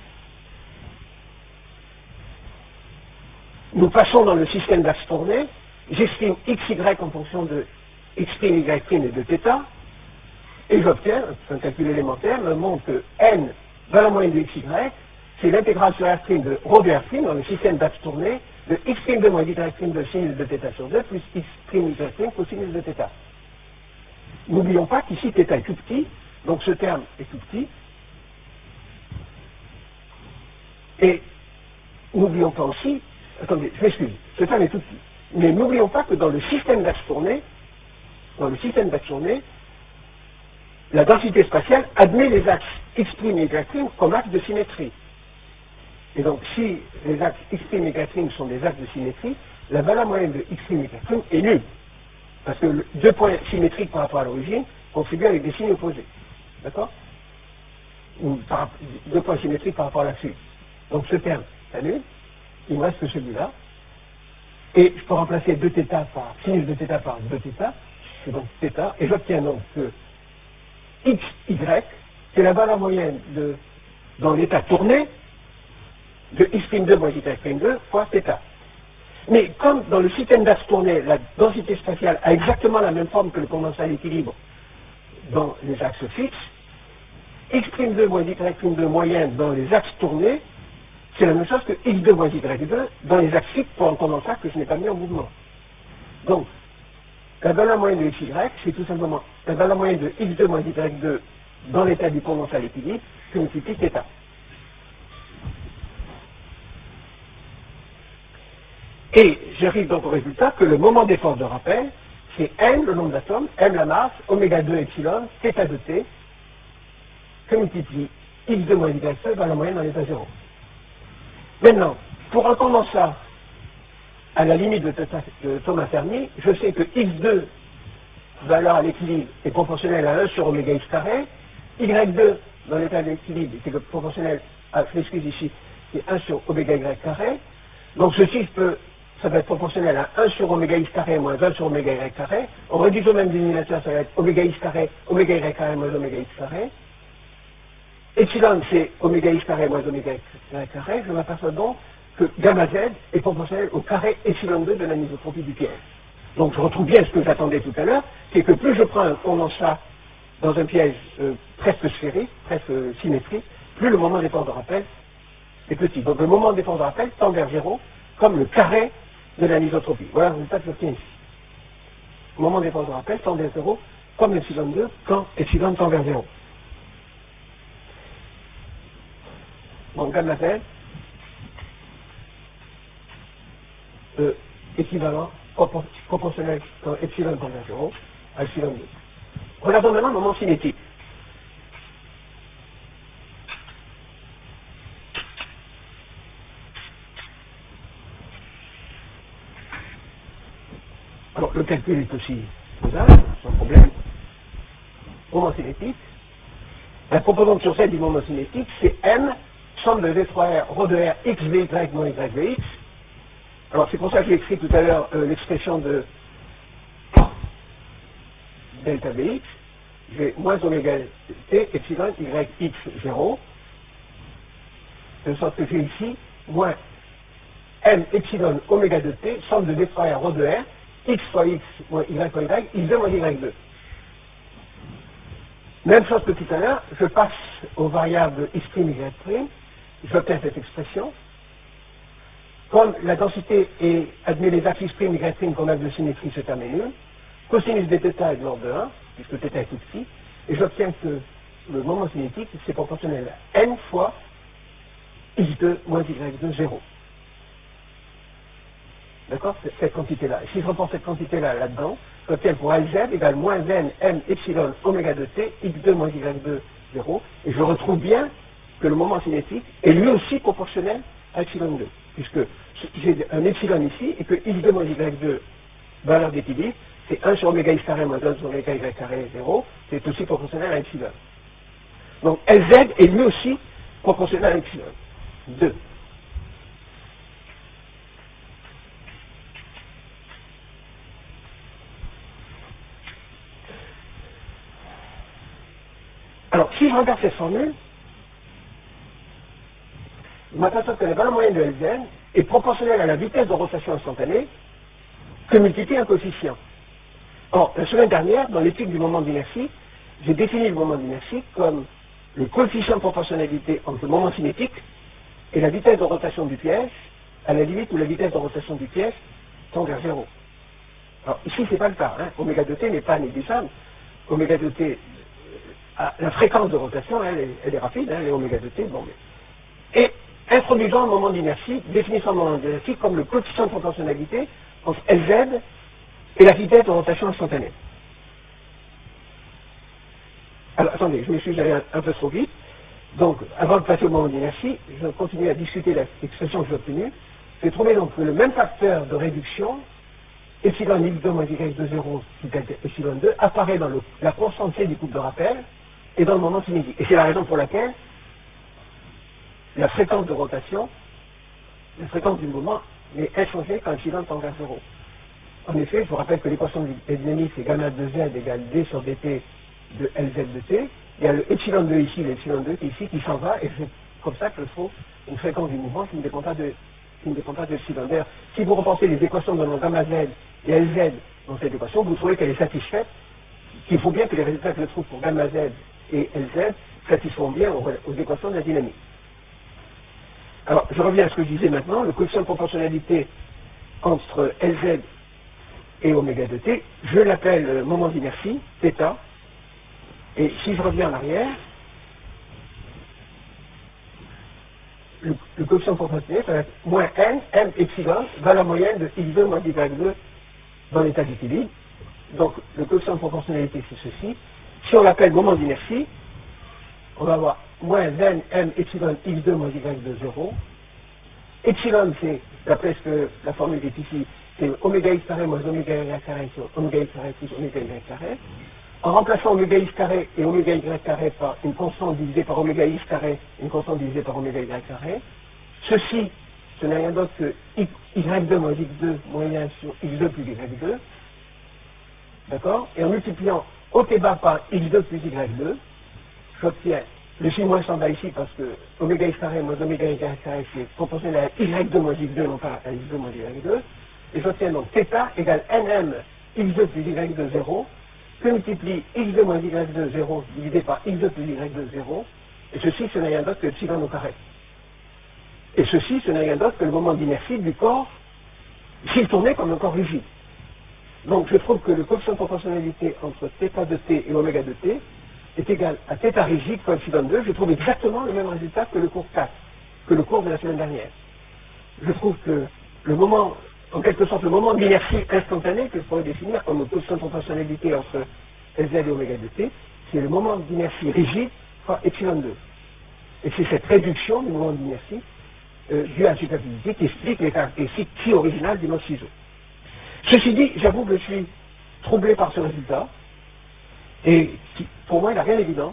Nous passons dans le système d'axe tourné, j'estime xy en fonction de x', y' et de θ, et j'obtiens, c'est un calcul élémentaire, me montre que n, valeur moyenne de xy, c'est l'intégrale sur r' de rho de r' dans le système d'axe tourné de x' de moins y' de sinus de θ sur deux plus x', y' cosinus de θ. N'oublions pas qu'ici θ est tout petit, donc ce terme est tout petit. Et n'oublions pas aussi, attendez, je m'excuse, ce terme est tout petit. Mais n'oublions pas que dans le système d'axe tourné, dans le système d'axe tourné, la densité spatiale admet les axes x' et y' comme axes de symétrie. Et donc, si les axes x' et y' sont des axes de symétrie, la valeur moyenne de x' et y' est nulle. Parce que le, deux points symétriques par rapport à l'origine contribuent avec des signes opposés. D'accord? Ou par, deux points symétriques par rapport à la suite. Donc ce terme est nul, il me reste que celui-là. Et je peux remplacer deux θ par sinus de θ par deux θ, c'est donc θ, et j'obtiens donc que X, Y, c'est la valeur moyenne de, dans l'état tourné de X' deux moins Y' deux fois θ. Mais comme dans le système d'axe tourné, la densité spatiale a exactement la même forme que le condensat d'équilibre dans les axes fixes, X' deux moins Y' deux moyenne dans les axes tournés, c'est la même chose que X deux moins Y deux dans les axes fixes pour un condensat que je n'ai pas mis en mouvement. Donc, la valeur moyenne de Xy, c'est tout simplement la valeur moyenne de X deux moins Y deux dans l'état du condensat d'équilibre que multiplie θ. Et j'arrive donc au résultat que le moment d'effort de rappel, c'est M, le nombre d'atomes, M la masse, oméga deux epsilon, θ de t, que multiplie X deux moins Y deux, valeur moyenne dans l'état zéro. Maintenant, pour un condensat à la limite de, de Thomas Fermi, je sais que X deux, valeur à l'équilibre, est proportionnelle à un sur oméga X carré, Y deux, dans l'état d'équilibre, est proportionnel à, je m'excuse ici, c'est un sur oméga Y carré. Donc ceci, je peux, ça va être proportionnel à un sur oméga X carré moins un sur oméga Y carré. On réduit au même dénominateur, ça va être oméga X carré, oméga Y carré moins oméga X carré. Epsilon, c'est oméga X carré moins oméga Y carré. Je m'aperçois donc que gamma Z est proportionnel au carré epsilon deux de l'anisotropie du piège. Donc je retrouve bien ce que j'attendais tout à l'heure, c'est que plus je prends un condensat dans un piège euh, presque sphérique, presque euh, symétrique, plus le moment d'effort de rappel est petit. Donc le moment d'effort de rappel tend vers zéro, comme le carré de l'anisotropie. Voilà le résultat que j'obtiens ici. Le moment d'effort de rappel tend vers zéro, comme epsilon deux, quand epsilon tend vers zéro. Donc gamma Z, euh, équivalent, propor proportionnel quand epsilon tend vers zéro, à epsilon deux. Regardons maintenant le moment cinétique. Alors, le calcul est aussi faisable, sans problème. Moment cinétique. La composante sur Z du moment cinétique, c'est M, somme de V trois R, rho de R, X V Y moins Y V X. Alors, c'est pour ça que j'ai écrit tout à l'heure euh, l'expression de delta V X. J'ai moins oméga T, epsilon, Y, X, zéro. De sorte que j'ai ici moins M, epsilon, oméga de T, somme de V trois R, rho de R, X fois X moins Y fois Y, X deux moins Y deux. Même chose que tout à l'heure, je passe aux variables X', Y', j'obtiens cette expression. Comme la densité est, admet les axes X', Y' comme axe de symétrie, c'est un nul, cosinus de θ est de l'ordre de un, puisque θ est tout petit, et j'obtiens que le moment cinétique, c'est proportionnel à n fois X deux moins Y deux, zéro. D'accord? Cette quantité-là. Et si je reprends cette quantité-là là-dedans, j'obtiens pour L Z égale moins n m epsilon oméga de t, X deux moins Y deux, zéro, et je retrouve bien que le moment cinétique est lui aussi proportionnel à epsilon deux, puisque j'ai un epsilon ici, et que X deux moins Y deux, valeur d'équilibre, c'est un sur oméga X carré moins un sur oméga Y carré, zéro, c'est aussi proportionnel à epsilon. Donc L Z est lui aussi proportionnel à epsilon deux. Alors, si je regarde cette formule, je m'aperçois que la valeur moyenne de L Z est proportionnelle à la vitesse de rotation instantanée que multiplie un coefficient. Or, la semaine dernière, dans l'étude du moment d'inertie, j'ai défini le moment d'inertie comme le coefficient de proportionnalité entre le moment cinétique et la vitesse de rotation du piège, à la limite où la vitesse de rotation du piège tend vers zéro. Alors, ici, ce n'est pas le cas. Hein. Oméga de t n'est pas négligeable. Oméga de t, euh, la fréquence de rotation, elle, est, elle est rapide, hein, les oméga de t. Bon, mais... Et introduisant le moment d'inertie, définissant le moment d'inertie comme le coefficient de proportionnalité entre L Z et la vitesse de rotation instantanée. Alors, attendez, je me suis allé un, un peu trop vite. Donc, avant de passer au moment d'inertie, je continue à discuter l'expression que j'ai obtenue. J'ai trouvé donc que le même facteur de réduction, epsilon X deux moins Y deux, zéro, epsilon deux, apparaît dans le, la constante C du couple de rappel et dans le moment cinétique. Et c'est la raison pour laquelle la fréquence de rotation, la fréquence du mouvement, est inchangée quand epsilon tend vers zéro. En effet, je vous rappelle que l'équation de dynamique, c'est gamma de Z égale D sur dt de Lz de t, il y a le epsilon deux ici, l'epsilon deux qui est ici, qui s'en va, et c'est comme ça que je trouve une fréquence du mouvement qui ne dépend pas de, qui ne dépend pas de epsilon. D'ailleurs, si vous repensez les équations donnant gamma z et Lz dans cette équation, vous trouvez qu'elle est satisfaite, qu'il faut bien que les résultats que je trouve pour gamma z et Lz satisfont bien aux, aux équations de la dynamique. Alors, je reviens à ce que je disais maintenant, le coefficient de proportionnalité entre Lz et oméga de t, je l'appelle moment d'inertie, θ, et si je reviens en arrière, le, le coefficient de proportionnalité, ça va être moins n, m epsilon, valeur moyenne de x deux moins y deux dans l'état d'équilibre. Donc, le coefficient de proportionnalité, c'est ceci. Si on l'appelle moment d'inertie, on va avoir moins n, m epsilon, x deux moins y deux, zéro. Epsilon, c'est, d'après ce que la formule est ici, c'est oméga x carré moins oméga y carré sur oméga x carré plus oméga y carré. En remplaçant oméga x carré et oméga y carré par une constante divisée par oméga x carré, une constante divisée par oméga y carré, ceci, ce n'est rien d'autre que y deux moins x deux moyen sur x deux plus y deux, d'accord? Et en multipliant au T bas par x deux plus y deux, j'obtiens, le chi moins s'en va ici parce que oméga x carré moins oméga y carré c'est proportionnel à y deux moins x deux, non pas à x deux moins y deux, et j'obtiens donc θ égale nm x deux plus y deux zéro, que multiplie x deux moins y deux zéro divisé par x deux plus y deux zéro, et ceci ce n'est rien d'autre que epsilon au carré. Et ceci ce n'est rien d'autre que le moment d'inertie du corps s'il tournait comme un corps rigide. Donc je trouve que le coefficient de proportionnalité entre θ de t et oméga de t est égal à θ rigide fois epsilon deux. Je trouve exactement le même résultat que le cours quatre, que le cours de la semaine dernière. Je trouve que le moment, en quelque sorte, le moment d'inertie instantané que je pourrais définir comme le coefficient de proportionnalité entre Lz et oméga de t, c'est le moment d'inertie rigide fois epsilon deux. Et c'est cette réduction du moment d'inertie euh, due à la superposition qui explique les caractéristiques qui originales du mode ciseau. Ceci dit, j'avoue que je suis troublé par ce résultat, et qui, pour moi, il n'a rien d'évident.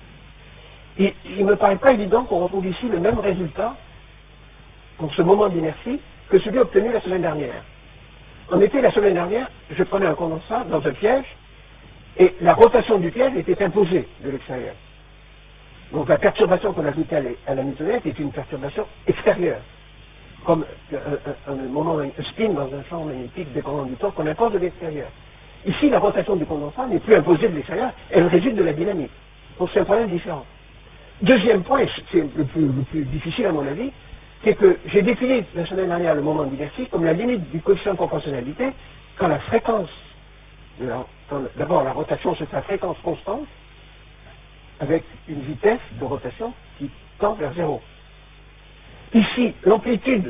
Et il ne me paraît pas évident qu'on retrouve ici le même résultat pour ce moment d'inertie que celui obtenu la semaine dernière. En effet, la semaine dernière, je prenais un condensat dans un piège, et la rotation du piège était imposée de l'extérieur. Donc la perturbation qu'on ajoutait à, à la newtonienne est une perturbation extérieure, comme un, un, un moment, un spin dans un champ magnétique dépendant du temps qu'on impose de l'extérieur. Ici, la rotation du condensat n'est plus imposée de l'extérieur, elle résulte de la dynamique. Donc c'est un problème différent. Deuxième point, c'est le plus, le plus difficile à mon avis, c'est que j'ai défini la semaine dernière le moment d'inertie comme la limite du coefficient de proportionnalité quand la fréquence, d'abord la rotation c'est sa fréquence constante, avec une vitesse de rotation qui tend vers zéro. Ici, l'amplitude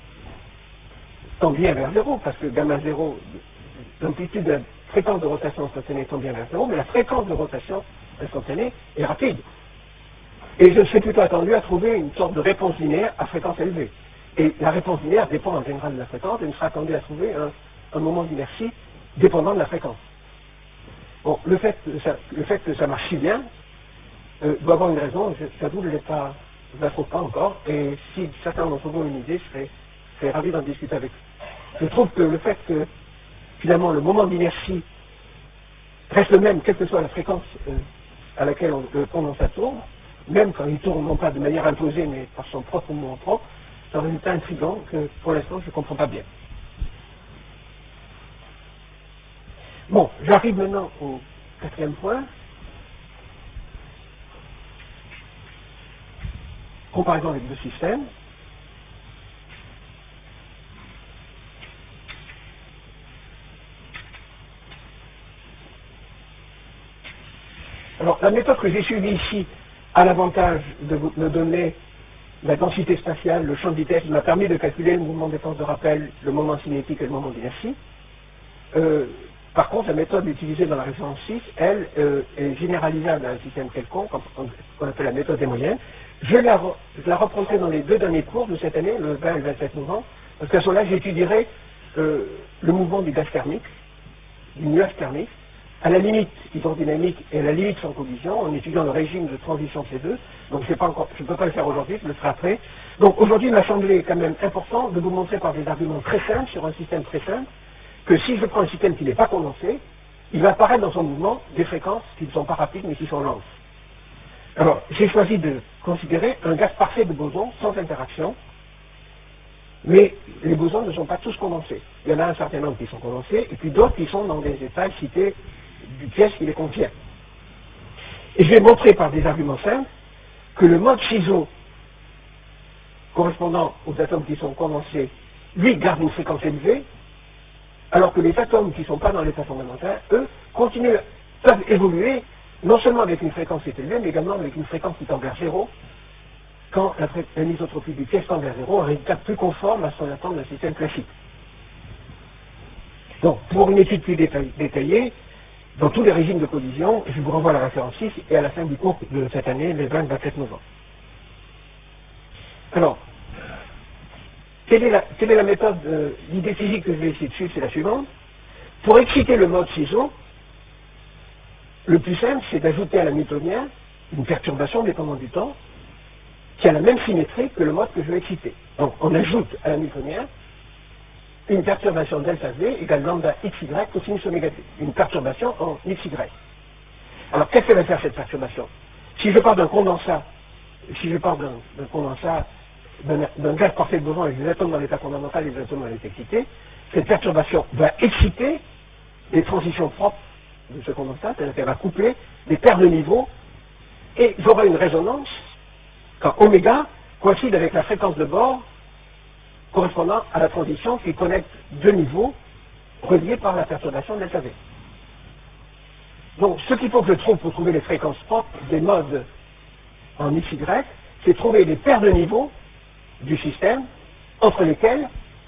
tend bien vers zéro, parce que gamma zéro, l'amplitude de la fréquence de rotation instantanée tend bien vers zéro, mais la fréquence de rotation instantanée est rapide. Et je serais plutôt attendu à trouver une sorte de réponse linéaire à fréquence élevée. Et la réponse linéaire dépend en général de la fréquence, et je serais attendu à trouver un, un moment d'inertie dépendant de la fréquence. Bon, le fait que ça, le fait que ça marche si bien euh, doit avoir une raison, j'avoue, je ne la trouve pas encore, et si certains d'entre vous ont une idée, je serais, je serais ravi d'en discuter avec eux. Je trouve que le fait que, finalement, le moment d'inertie reste le même, quelle que soit la fréquence euh, à laquelle on, le condensat tourne, même quand il tourne non pas de manière imposée, mais par son propre mouvement propre, c'est un résultat intriguant que, pour l'instant, je ne comprends pas bien. Bon, j'arrive maintenant au quatrième point. Comparaison avec deux systèmes. Alors, la méthode que j'ai suivie ici a l'avantage de vous me donner la densité spatiale, le champ de vitesse, qui m'a permis de calculer le mouvement des forces de rappel, le moment cinétique et le moment d'inertie. Euh, par contre, la méthode utilisée dans la référence six, elle, euh, est généralisable à un système quelconque, qu'on appelle la méthode des moyennes. Je la, je la reprendrai dans les deux derniers cours de cette année, le vingt et le vingt-sept novembre, parce qu'à ce moment-là, j'étudierai euh, le mouvement du gaz thermique, du nuage thermique, à la limite hydrodynamique et à la limite sans collision, en étudiant le régime de transition de ces deux. Donc je ne peux pas le faire aujourd'hui, je le ferai après. Donc aujourd'hui, il m'a semblé quand même important de vous montrer par des arguments très simples, sur un système très simple, que si je prends un système qui n'est pas condensé, il va apparaître dans son mouvement des fréquences qui ne sont pas rapides mais qui sont lentes. Alors, j'ai choisi de considérer un gaz parfait de bosons sans interaction, mais les bosons ne sont pas tous condensés. Il y en a un certain nombre qui sont condensés, et puis d'autres qui sont dans des états cités du pièce qui les contient. Et je vais montrer par des arguments simples que le mode Chiso correspondant aux atomes qui sont condensés, lui, garde une fréquence élevée, alors que les atomes qui ne sont pas dans l'état fondamental, eux, continuent, peuvent évoluer, non seulement avec une fréquence qui est élevée, mais également avec une fréquence qui tend vers zéro, quand l'anisotropie du pièce tend vers zéro, un résultat plus conforme à ce qu'on attend d'un système classique. Donc, pour une étude plus détaillée, détaillée, dans tous les régimes de collision, je vous renvoie à la référence six et à la fin du cours de cette année, les vingt et vingt-sept novembre. Alors, quelle est la, quelle est la méthode, euh, l'idée physique que je vais essayer de suivre, c'est la suivante. Pour exciter le mode ciseau, le plus simple, c'est d'ajouter à la newtonienne une perturbation dépendant du temps qui a la même symétrie que le mode que je vais exciter. Donc, on ajoute à la newtonienne une perturbation delta V égale lambda xy cosinus oméga t, une perturbation en xy. Alors, qu'est-ce que va faire cette perturbation? Si je pars d'un condensat, si je pars d'un condensat, d'un gaz parfait de boson avec des atomes dans l'état fondamental et des atomes dans l'état excité, cette perturbation va exciter les transitions propres de ce condensat, c'est-à-dire qu'elle va coupler des paires de niveaux, et j'aurai une résonance quand oméga coïncide avec la fréquence de bord correspondant à la transition qui connecte deux niveaux reliés par la perturbation delta V. Donc, ce qu'il faut que je trouve pour trouver les fréquences propres des modes en X Y, c'est trouver les paires de niveaux du système entre lesquels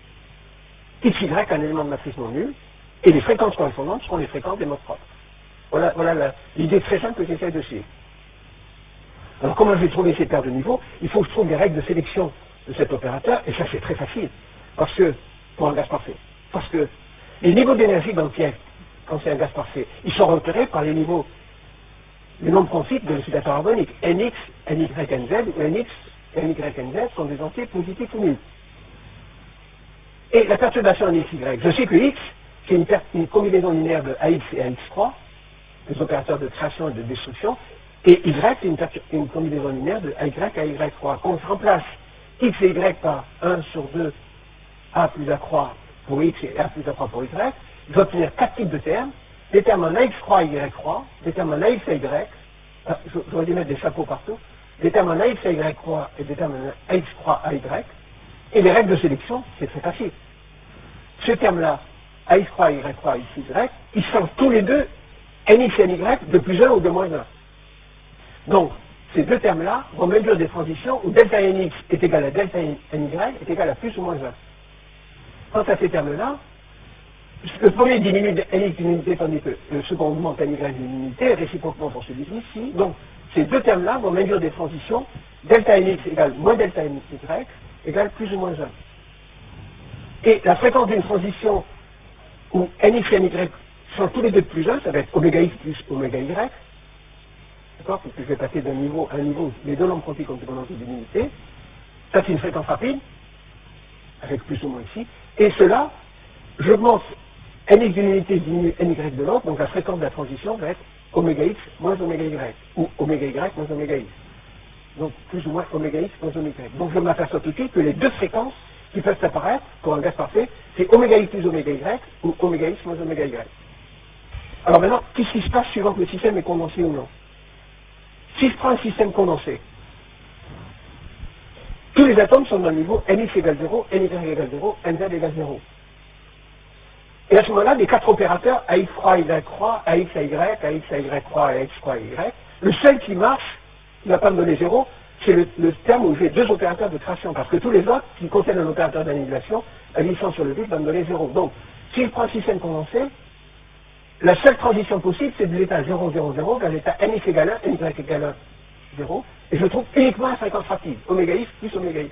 X Y a un élément de matrice non nul et les fréquences correspondantes seront les fréquences des modes propres. Voilà, voilà l'idée très simple que j'essaie de suivre. Alors, comment je vais trouver ces paires de niveaux? Il faut que je trouve des règles de sélection de cet opérateur, et ça c'est très facile, parce que, pour un gaz parfait, parce que les niveaux d'énergie dans le pièce, quand c'est un gaz parfait, ils sont repérés par les niveaux, les nombres principes de l'oscillateur harmonique, Nx, Ny, Nz, ou Nx, Ny, Nz sont des entiers positifs ou nuls. Et la perturbation en Xy, je sais que X, c'est une, une combinaison linéaire de A X et A X trois, des opérateurs de création et de destruction, et Y, c'est une, une combinaison linéaire de A Y à Y trois. Quand je remplace X et Y par un sur deux, A plus A croix pour X et A plus A croix pour Y, je vais obtenir quatre types de termes, des termes en A X croix, Y croix, des termes en A X à Y, ah, j'aurais dû mettre des chapeaux partout, des termes en A X à Y croix et des termes en A X croix à Y, et les règles de sélection, c'est très facile. Ces termes-là, A X croix, Y croix, X, Y, ils sont tous les deux Nx et Ny de plus un ou de moins un. Donc, ces deux termes-là vont mesure des transitions où delta Nx est égal à delta Ny est égal à plus ou moins un. Quant à ces termes-là, le premier diminue de Nx d'une unité tandis que le second augmente Ny d'une unité, réciproquement pour celui-ci. Donc, ces deux termes-là vont mesure des transitions delta Nx égale moins delta Ny égale plus ou moins un. Et la fréquence d'une transition où Nx et Ny sont tous les deux de plus un, ça va être oméga x plus oméga y. D'accord? Puisque je vais passer d'un niveau à un niveau, les deux nombres quantiques ont exponentielle d'une unité. Ça, c'est une fréquence rapide, avec plus ou moins ici. Et cela, j'augmente Nx d'une unité diminue Ny de l'autre, donc la fréquence de la transition va être oméga x moins oméga y, ou oméga y moins oméga x. Donc, plus ou moins oméga x moins oméga y. Donc, je m'aperçois tout de suite que les deux fréquences qui peuvent apparaître pour un gaz parfait, c'est oméga x plus oméga y, ou oméga x moins oméga y. Alors maintenant, qu'est-ce qui se passe suivant que le système est condensé ou non? Si je prends un système condensé, tous les atomes sont d'un niveau Nx égale zéro, Ny égale zéro, Nz égale zéro. Et à ce moment-là, les quatre opérateurs, A X croix, Y croix, A X à Y, A X à Y croix, A X croix, Y, le seul qui marche, qui ne va pas me donner zéro, c'est le, le terme où j'ai deux opérateurs de création, parce que tous les autres, qui contiennent un opérateur d'annihilation, agissant sur le vide, va me donner zéro. Donc, si je prends un système condensé, la seule transition possible, c'est de l'état zéro, zéro, zéro vers l'état Nx égale un, Ny égale un, zéro, et je trouve uniquement la fréquence rapide, oméga x plus oméga y.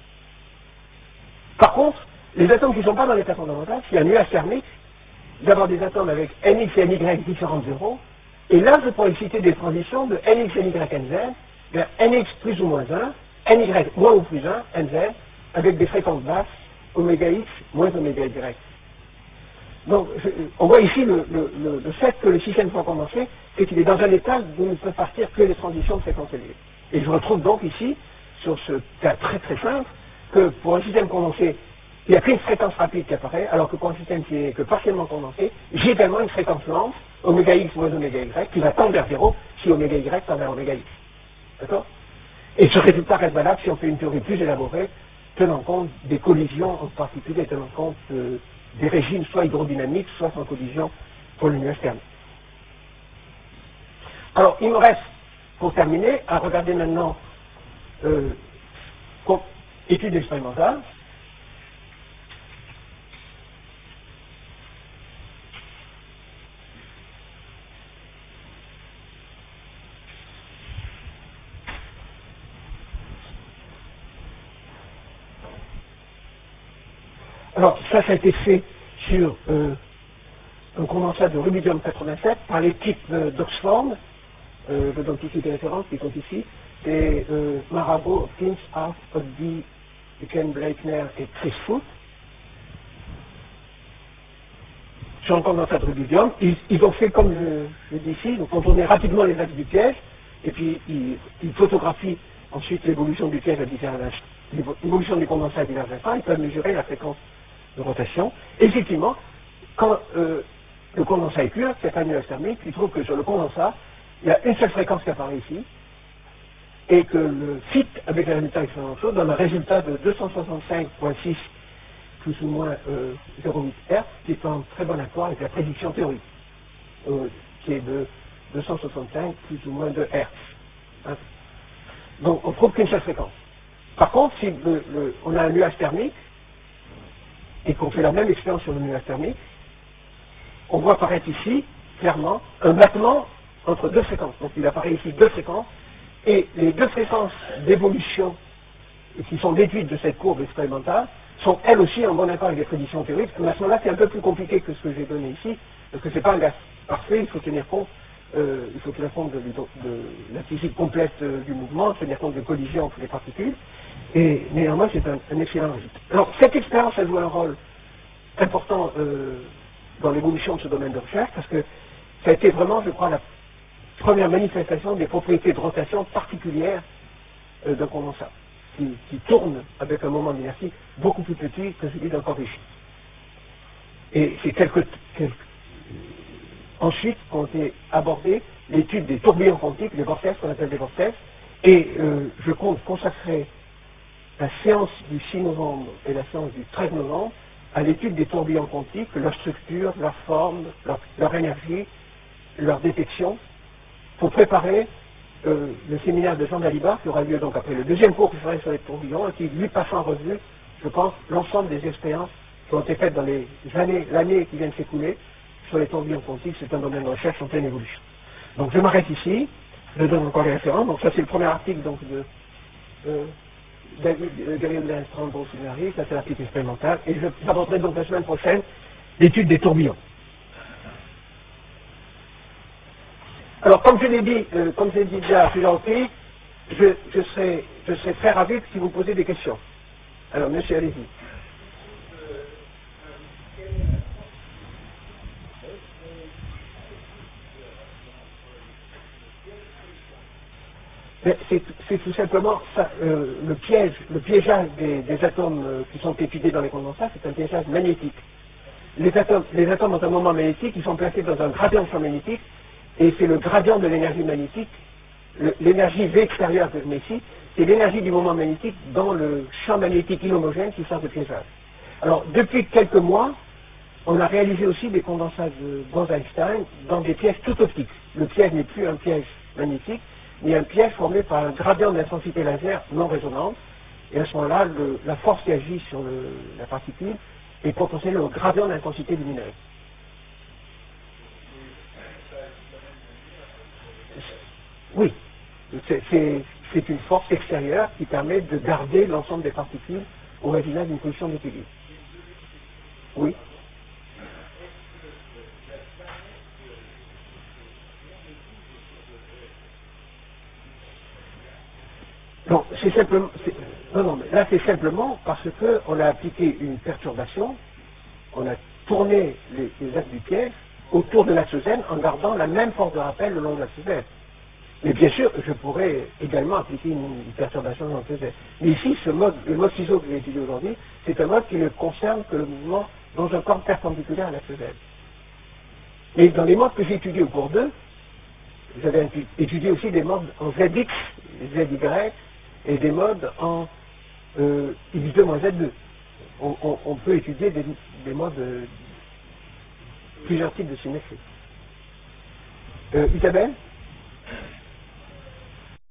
Par contre, les atomes qui ne sont pas dans l'état fondamental, s'il y a un nuage thermique, d'avoir des atomes avec Nx et Ny différents de zéro, et là, je pourrais exciter des transitions de Nx et Ny Nz vers Nx plus ou moins un, Ny moins ou plus un, Nz, avec des fréquences basses, oméga x moins oméga y. Donc, je, on voit ici le, le, le, le fait que le système soit condensé, c'est qu'il est dans un état d'où ne peut partir que les transitions de fréquence élevée. Et je retrouve donc ici, sur ce cas très très simple, que pour un système condensé, il n'y a qu'une fréquence rapide qui apparaît, alors que pour un système qui n'est que partiellement condensé, j'ai également une fréquence lente, oméga x moins oméga y, qui va tendre vers zéro si oméga y tend vers oméga x. D'accord? Et ce résultat reste valable si on fait une théorie plus élaborée, tenant compte des collisions en particulier, tenant compte euh, des régimes soit hydrodynamiques, soit sans collision pour le nuage thermique. Alors, il me reste, pour terminer, à regarder maintenant euh, études expérimentales. Alors, ça, ça a été fait sur euh, un condensat de rubidium quatre-vingt-sept par l'équipe euh, d'Oxford, euh, de ici des références qui sont ici, c'est euh, Marabout, Hopkins, Hart, Hodby, Ken Bleitner et Chris Foote. Sur un condensat de rubidium, ils, ils ont fait comme je, je dis ici, donc contourner rapidement les axes du piège, et puis ils, ils photographient ensuite l'évolution du piège à divers instants, l'évolution du condensat à divers instants, ils peuvent mesurer la fréquence de rotation. Et effectivement, quand euh, le condensat est pur, c'est pas un nuage thermique, il trouve que sur le condensat, il y a une seule fréquence qui apparaît ici, et que le fit avec les résultats expérimentaux donne un résultat de deux cent soixante-cinq virgule six plus ou moins euh, zéro virgule huit Hertz, qui est en très bon accord avec la prédiction théorique, euh, qui est de deux cent soixante-cinq plus ou moins de Hertz. Hein. Donc on trouve qu'une seule fréquence. Par contre, si le, le, on a un nuage thermique, et qu'on fait la même expérience sur le nuage thermique, on voit apparaître ici, clairement, un battement entre deux fréquences. Donc il apparaît ici deux fréquences, et les deux fréquences d'évolution qui sont déduites de cette courbe expérimentale sont elles aussi en bon accord avec les prédictions théoriques, mais à ce moment-là c'est un peu plus compliqué que ce que j'ai donné ici, parce que c'est pas un gaz parfait, il faut tenir compte, euh, il faut tenir compte de, de, de la physique complète euh, du mouvement, tenir compte de collisions entre les particules, et néanmoins c'est un, un excellent résultat. Alors cette expérience a joué un rôle important euh, dans l'évolution de ce domaine de recherche, parce que ça a été vraiment, je crois, la première manifestation des propriétés de rotation particulières euh, d'un condensat, qui, qui tourne avec un moment d'inertie beaucoup plus petit que celui d'un corps rigide. Et c'est quelques, quelques ensuite ont été abordées l'étude des tourbillons quantiques, les vortex, qu'on appelle des vortex, et euh, je compte consacrer la séance du six novembre et la séance du treize novembre à l'étude des tourbillons quantiques, leur structure, leur forme, leur, leur énergie, leur détection, pour préparer euh, le séminaire de Jean Dalibard qui aura lieu donc après le deuxième cours qui serait sur les tourbillons et qui lui passe en revue, je pense, l'ensemble des expériences qui ont été faites dans les années, l'année qui vient de s'écouler sur les tourbillons quantiques. C'est un domaine de recherche en pleine évolution. Donc je m'arrête ici, je donne encore les références. Donc ça c'est le premier article donc de euh, David euh, Gabriel Lindstrand, ça c'est l'article expérimental, et je aborderai donc la semaine prochaine l'étude des tourbillons. Alors, comme je l'ai dit, euh, comme je l'ai dit déjà à plusieurs reprises, je, je, serai, je serai très ravi si vous posez des questions. Alors, monsieur, allez-y. C'est tout simplement ça, euh, le piège, le piégeage des, des atomes euh, qui sont étudiés dans les condensats, c'est un piégeage magnétique. Les atomes, les atomes ont un moment magnétique, ils sont placés dans un gradient de champ magnétique, et c'est le gradient de l'énergie magnétique, l'énergie V extérieure que je mets ici, c'est l'énergie du moment magnétique dans le champ magnétique inhomogène qui sort de piégeage. Alors, depuis quelques mois, on a réalisé aussi des condensats de Bose-Einstein dans des pièges tout optiques. Le piège n'est plus un piège magnétique, mais un piège formé par un gradient d'intensité laser non résonante, et à ce moment-là, la force qui agit sur le, la particule est proportionnelle au gradient d'intensité lumineuse. Oui, c'est une force extérieure qui permet de garder l'ensemble des particules au voisinage d'une position d'équilibre. Oui. Non, c'est simplement. Non, non, mais là c'est simplement parce qu'on a appliqué une perturbation, on a tourner les, les axes du piège autour de l'axe Z en gardant la même force de rappel le long de l'axe Z. Mais bien sûr, je pourrais également appliquer une, une perturbation dans l'axe Z. Mais ici, ce mode, le mode ciseau que j'ai étudié aujourd'hui, c'est un mode qui ne concerne que le mouvement dans un corps perpendiculaire à l'axe Z. Mais dans les modes que j'ai étudiés au cours deux, j'avais étudié aussi des modes en Z X, Z Y, et des modes en euh, X deux moins Z deux. On, on, on peut étudier des, des modes, euh, plusieurs types de symétrie. Euh, Isabelle ?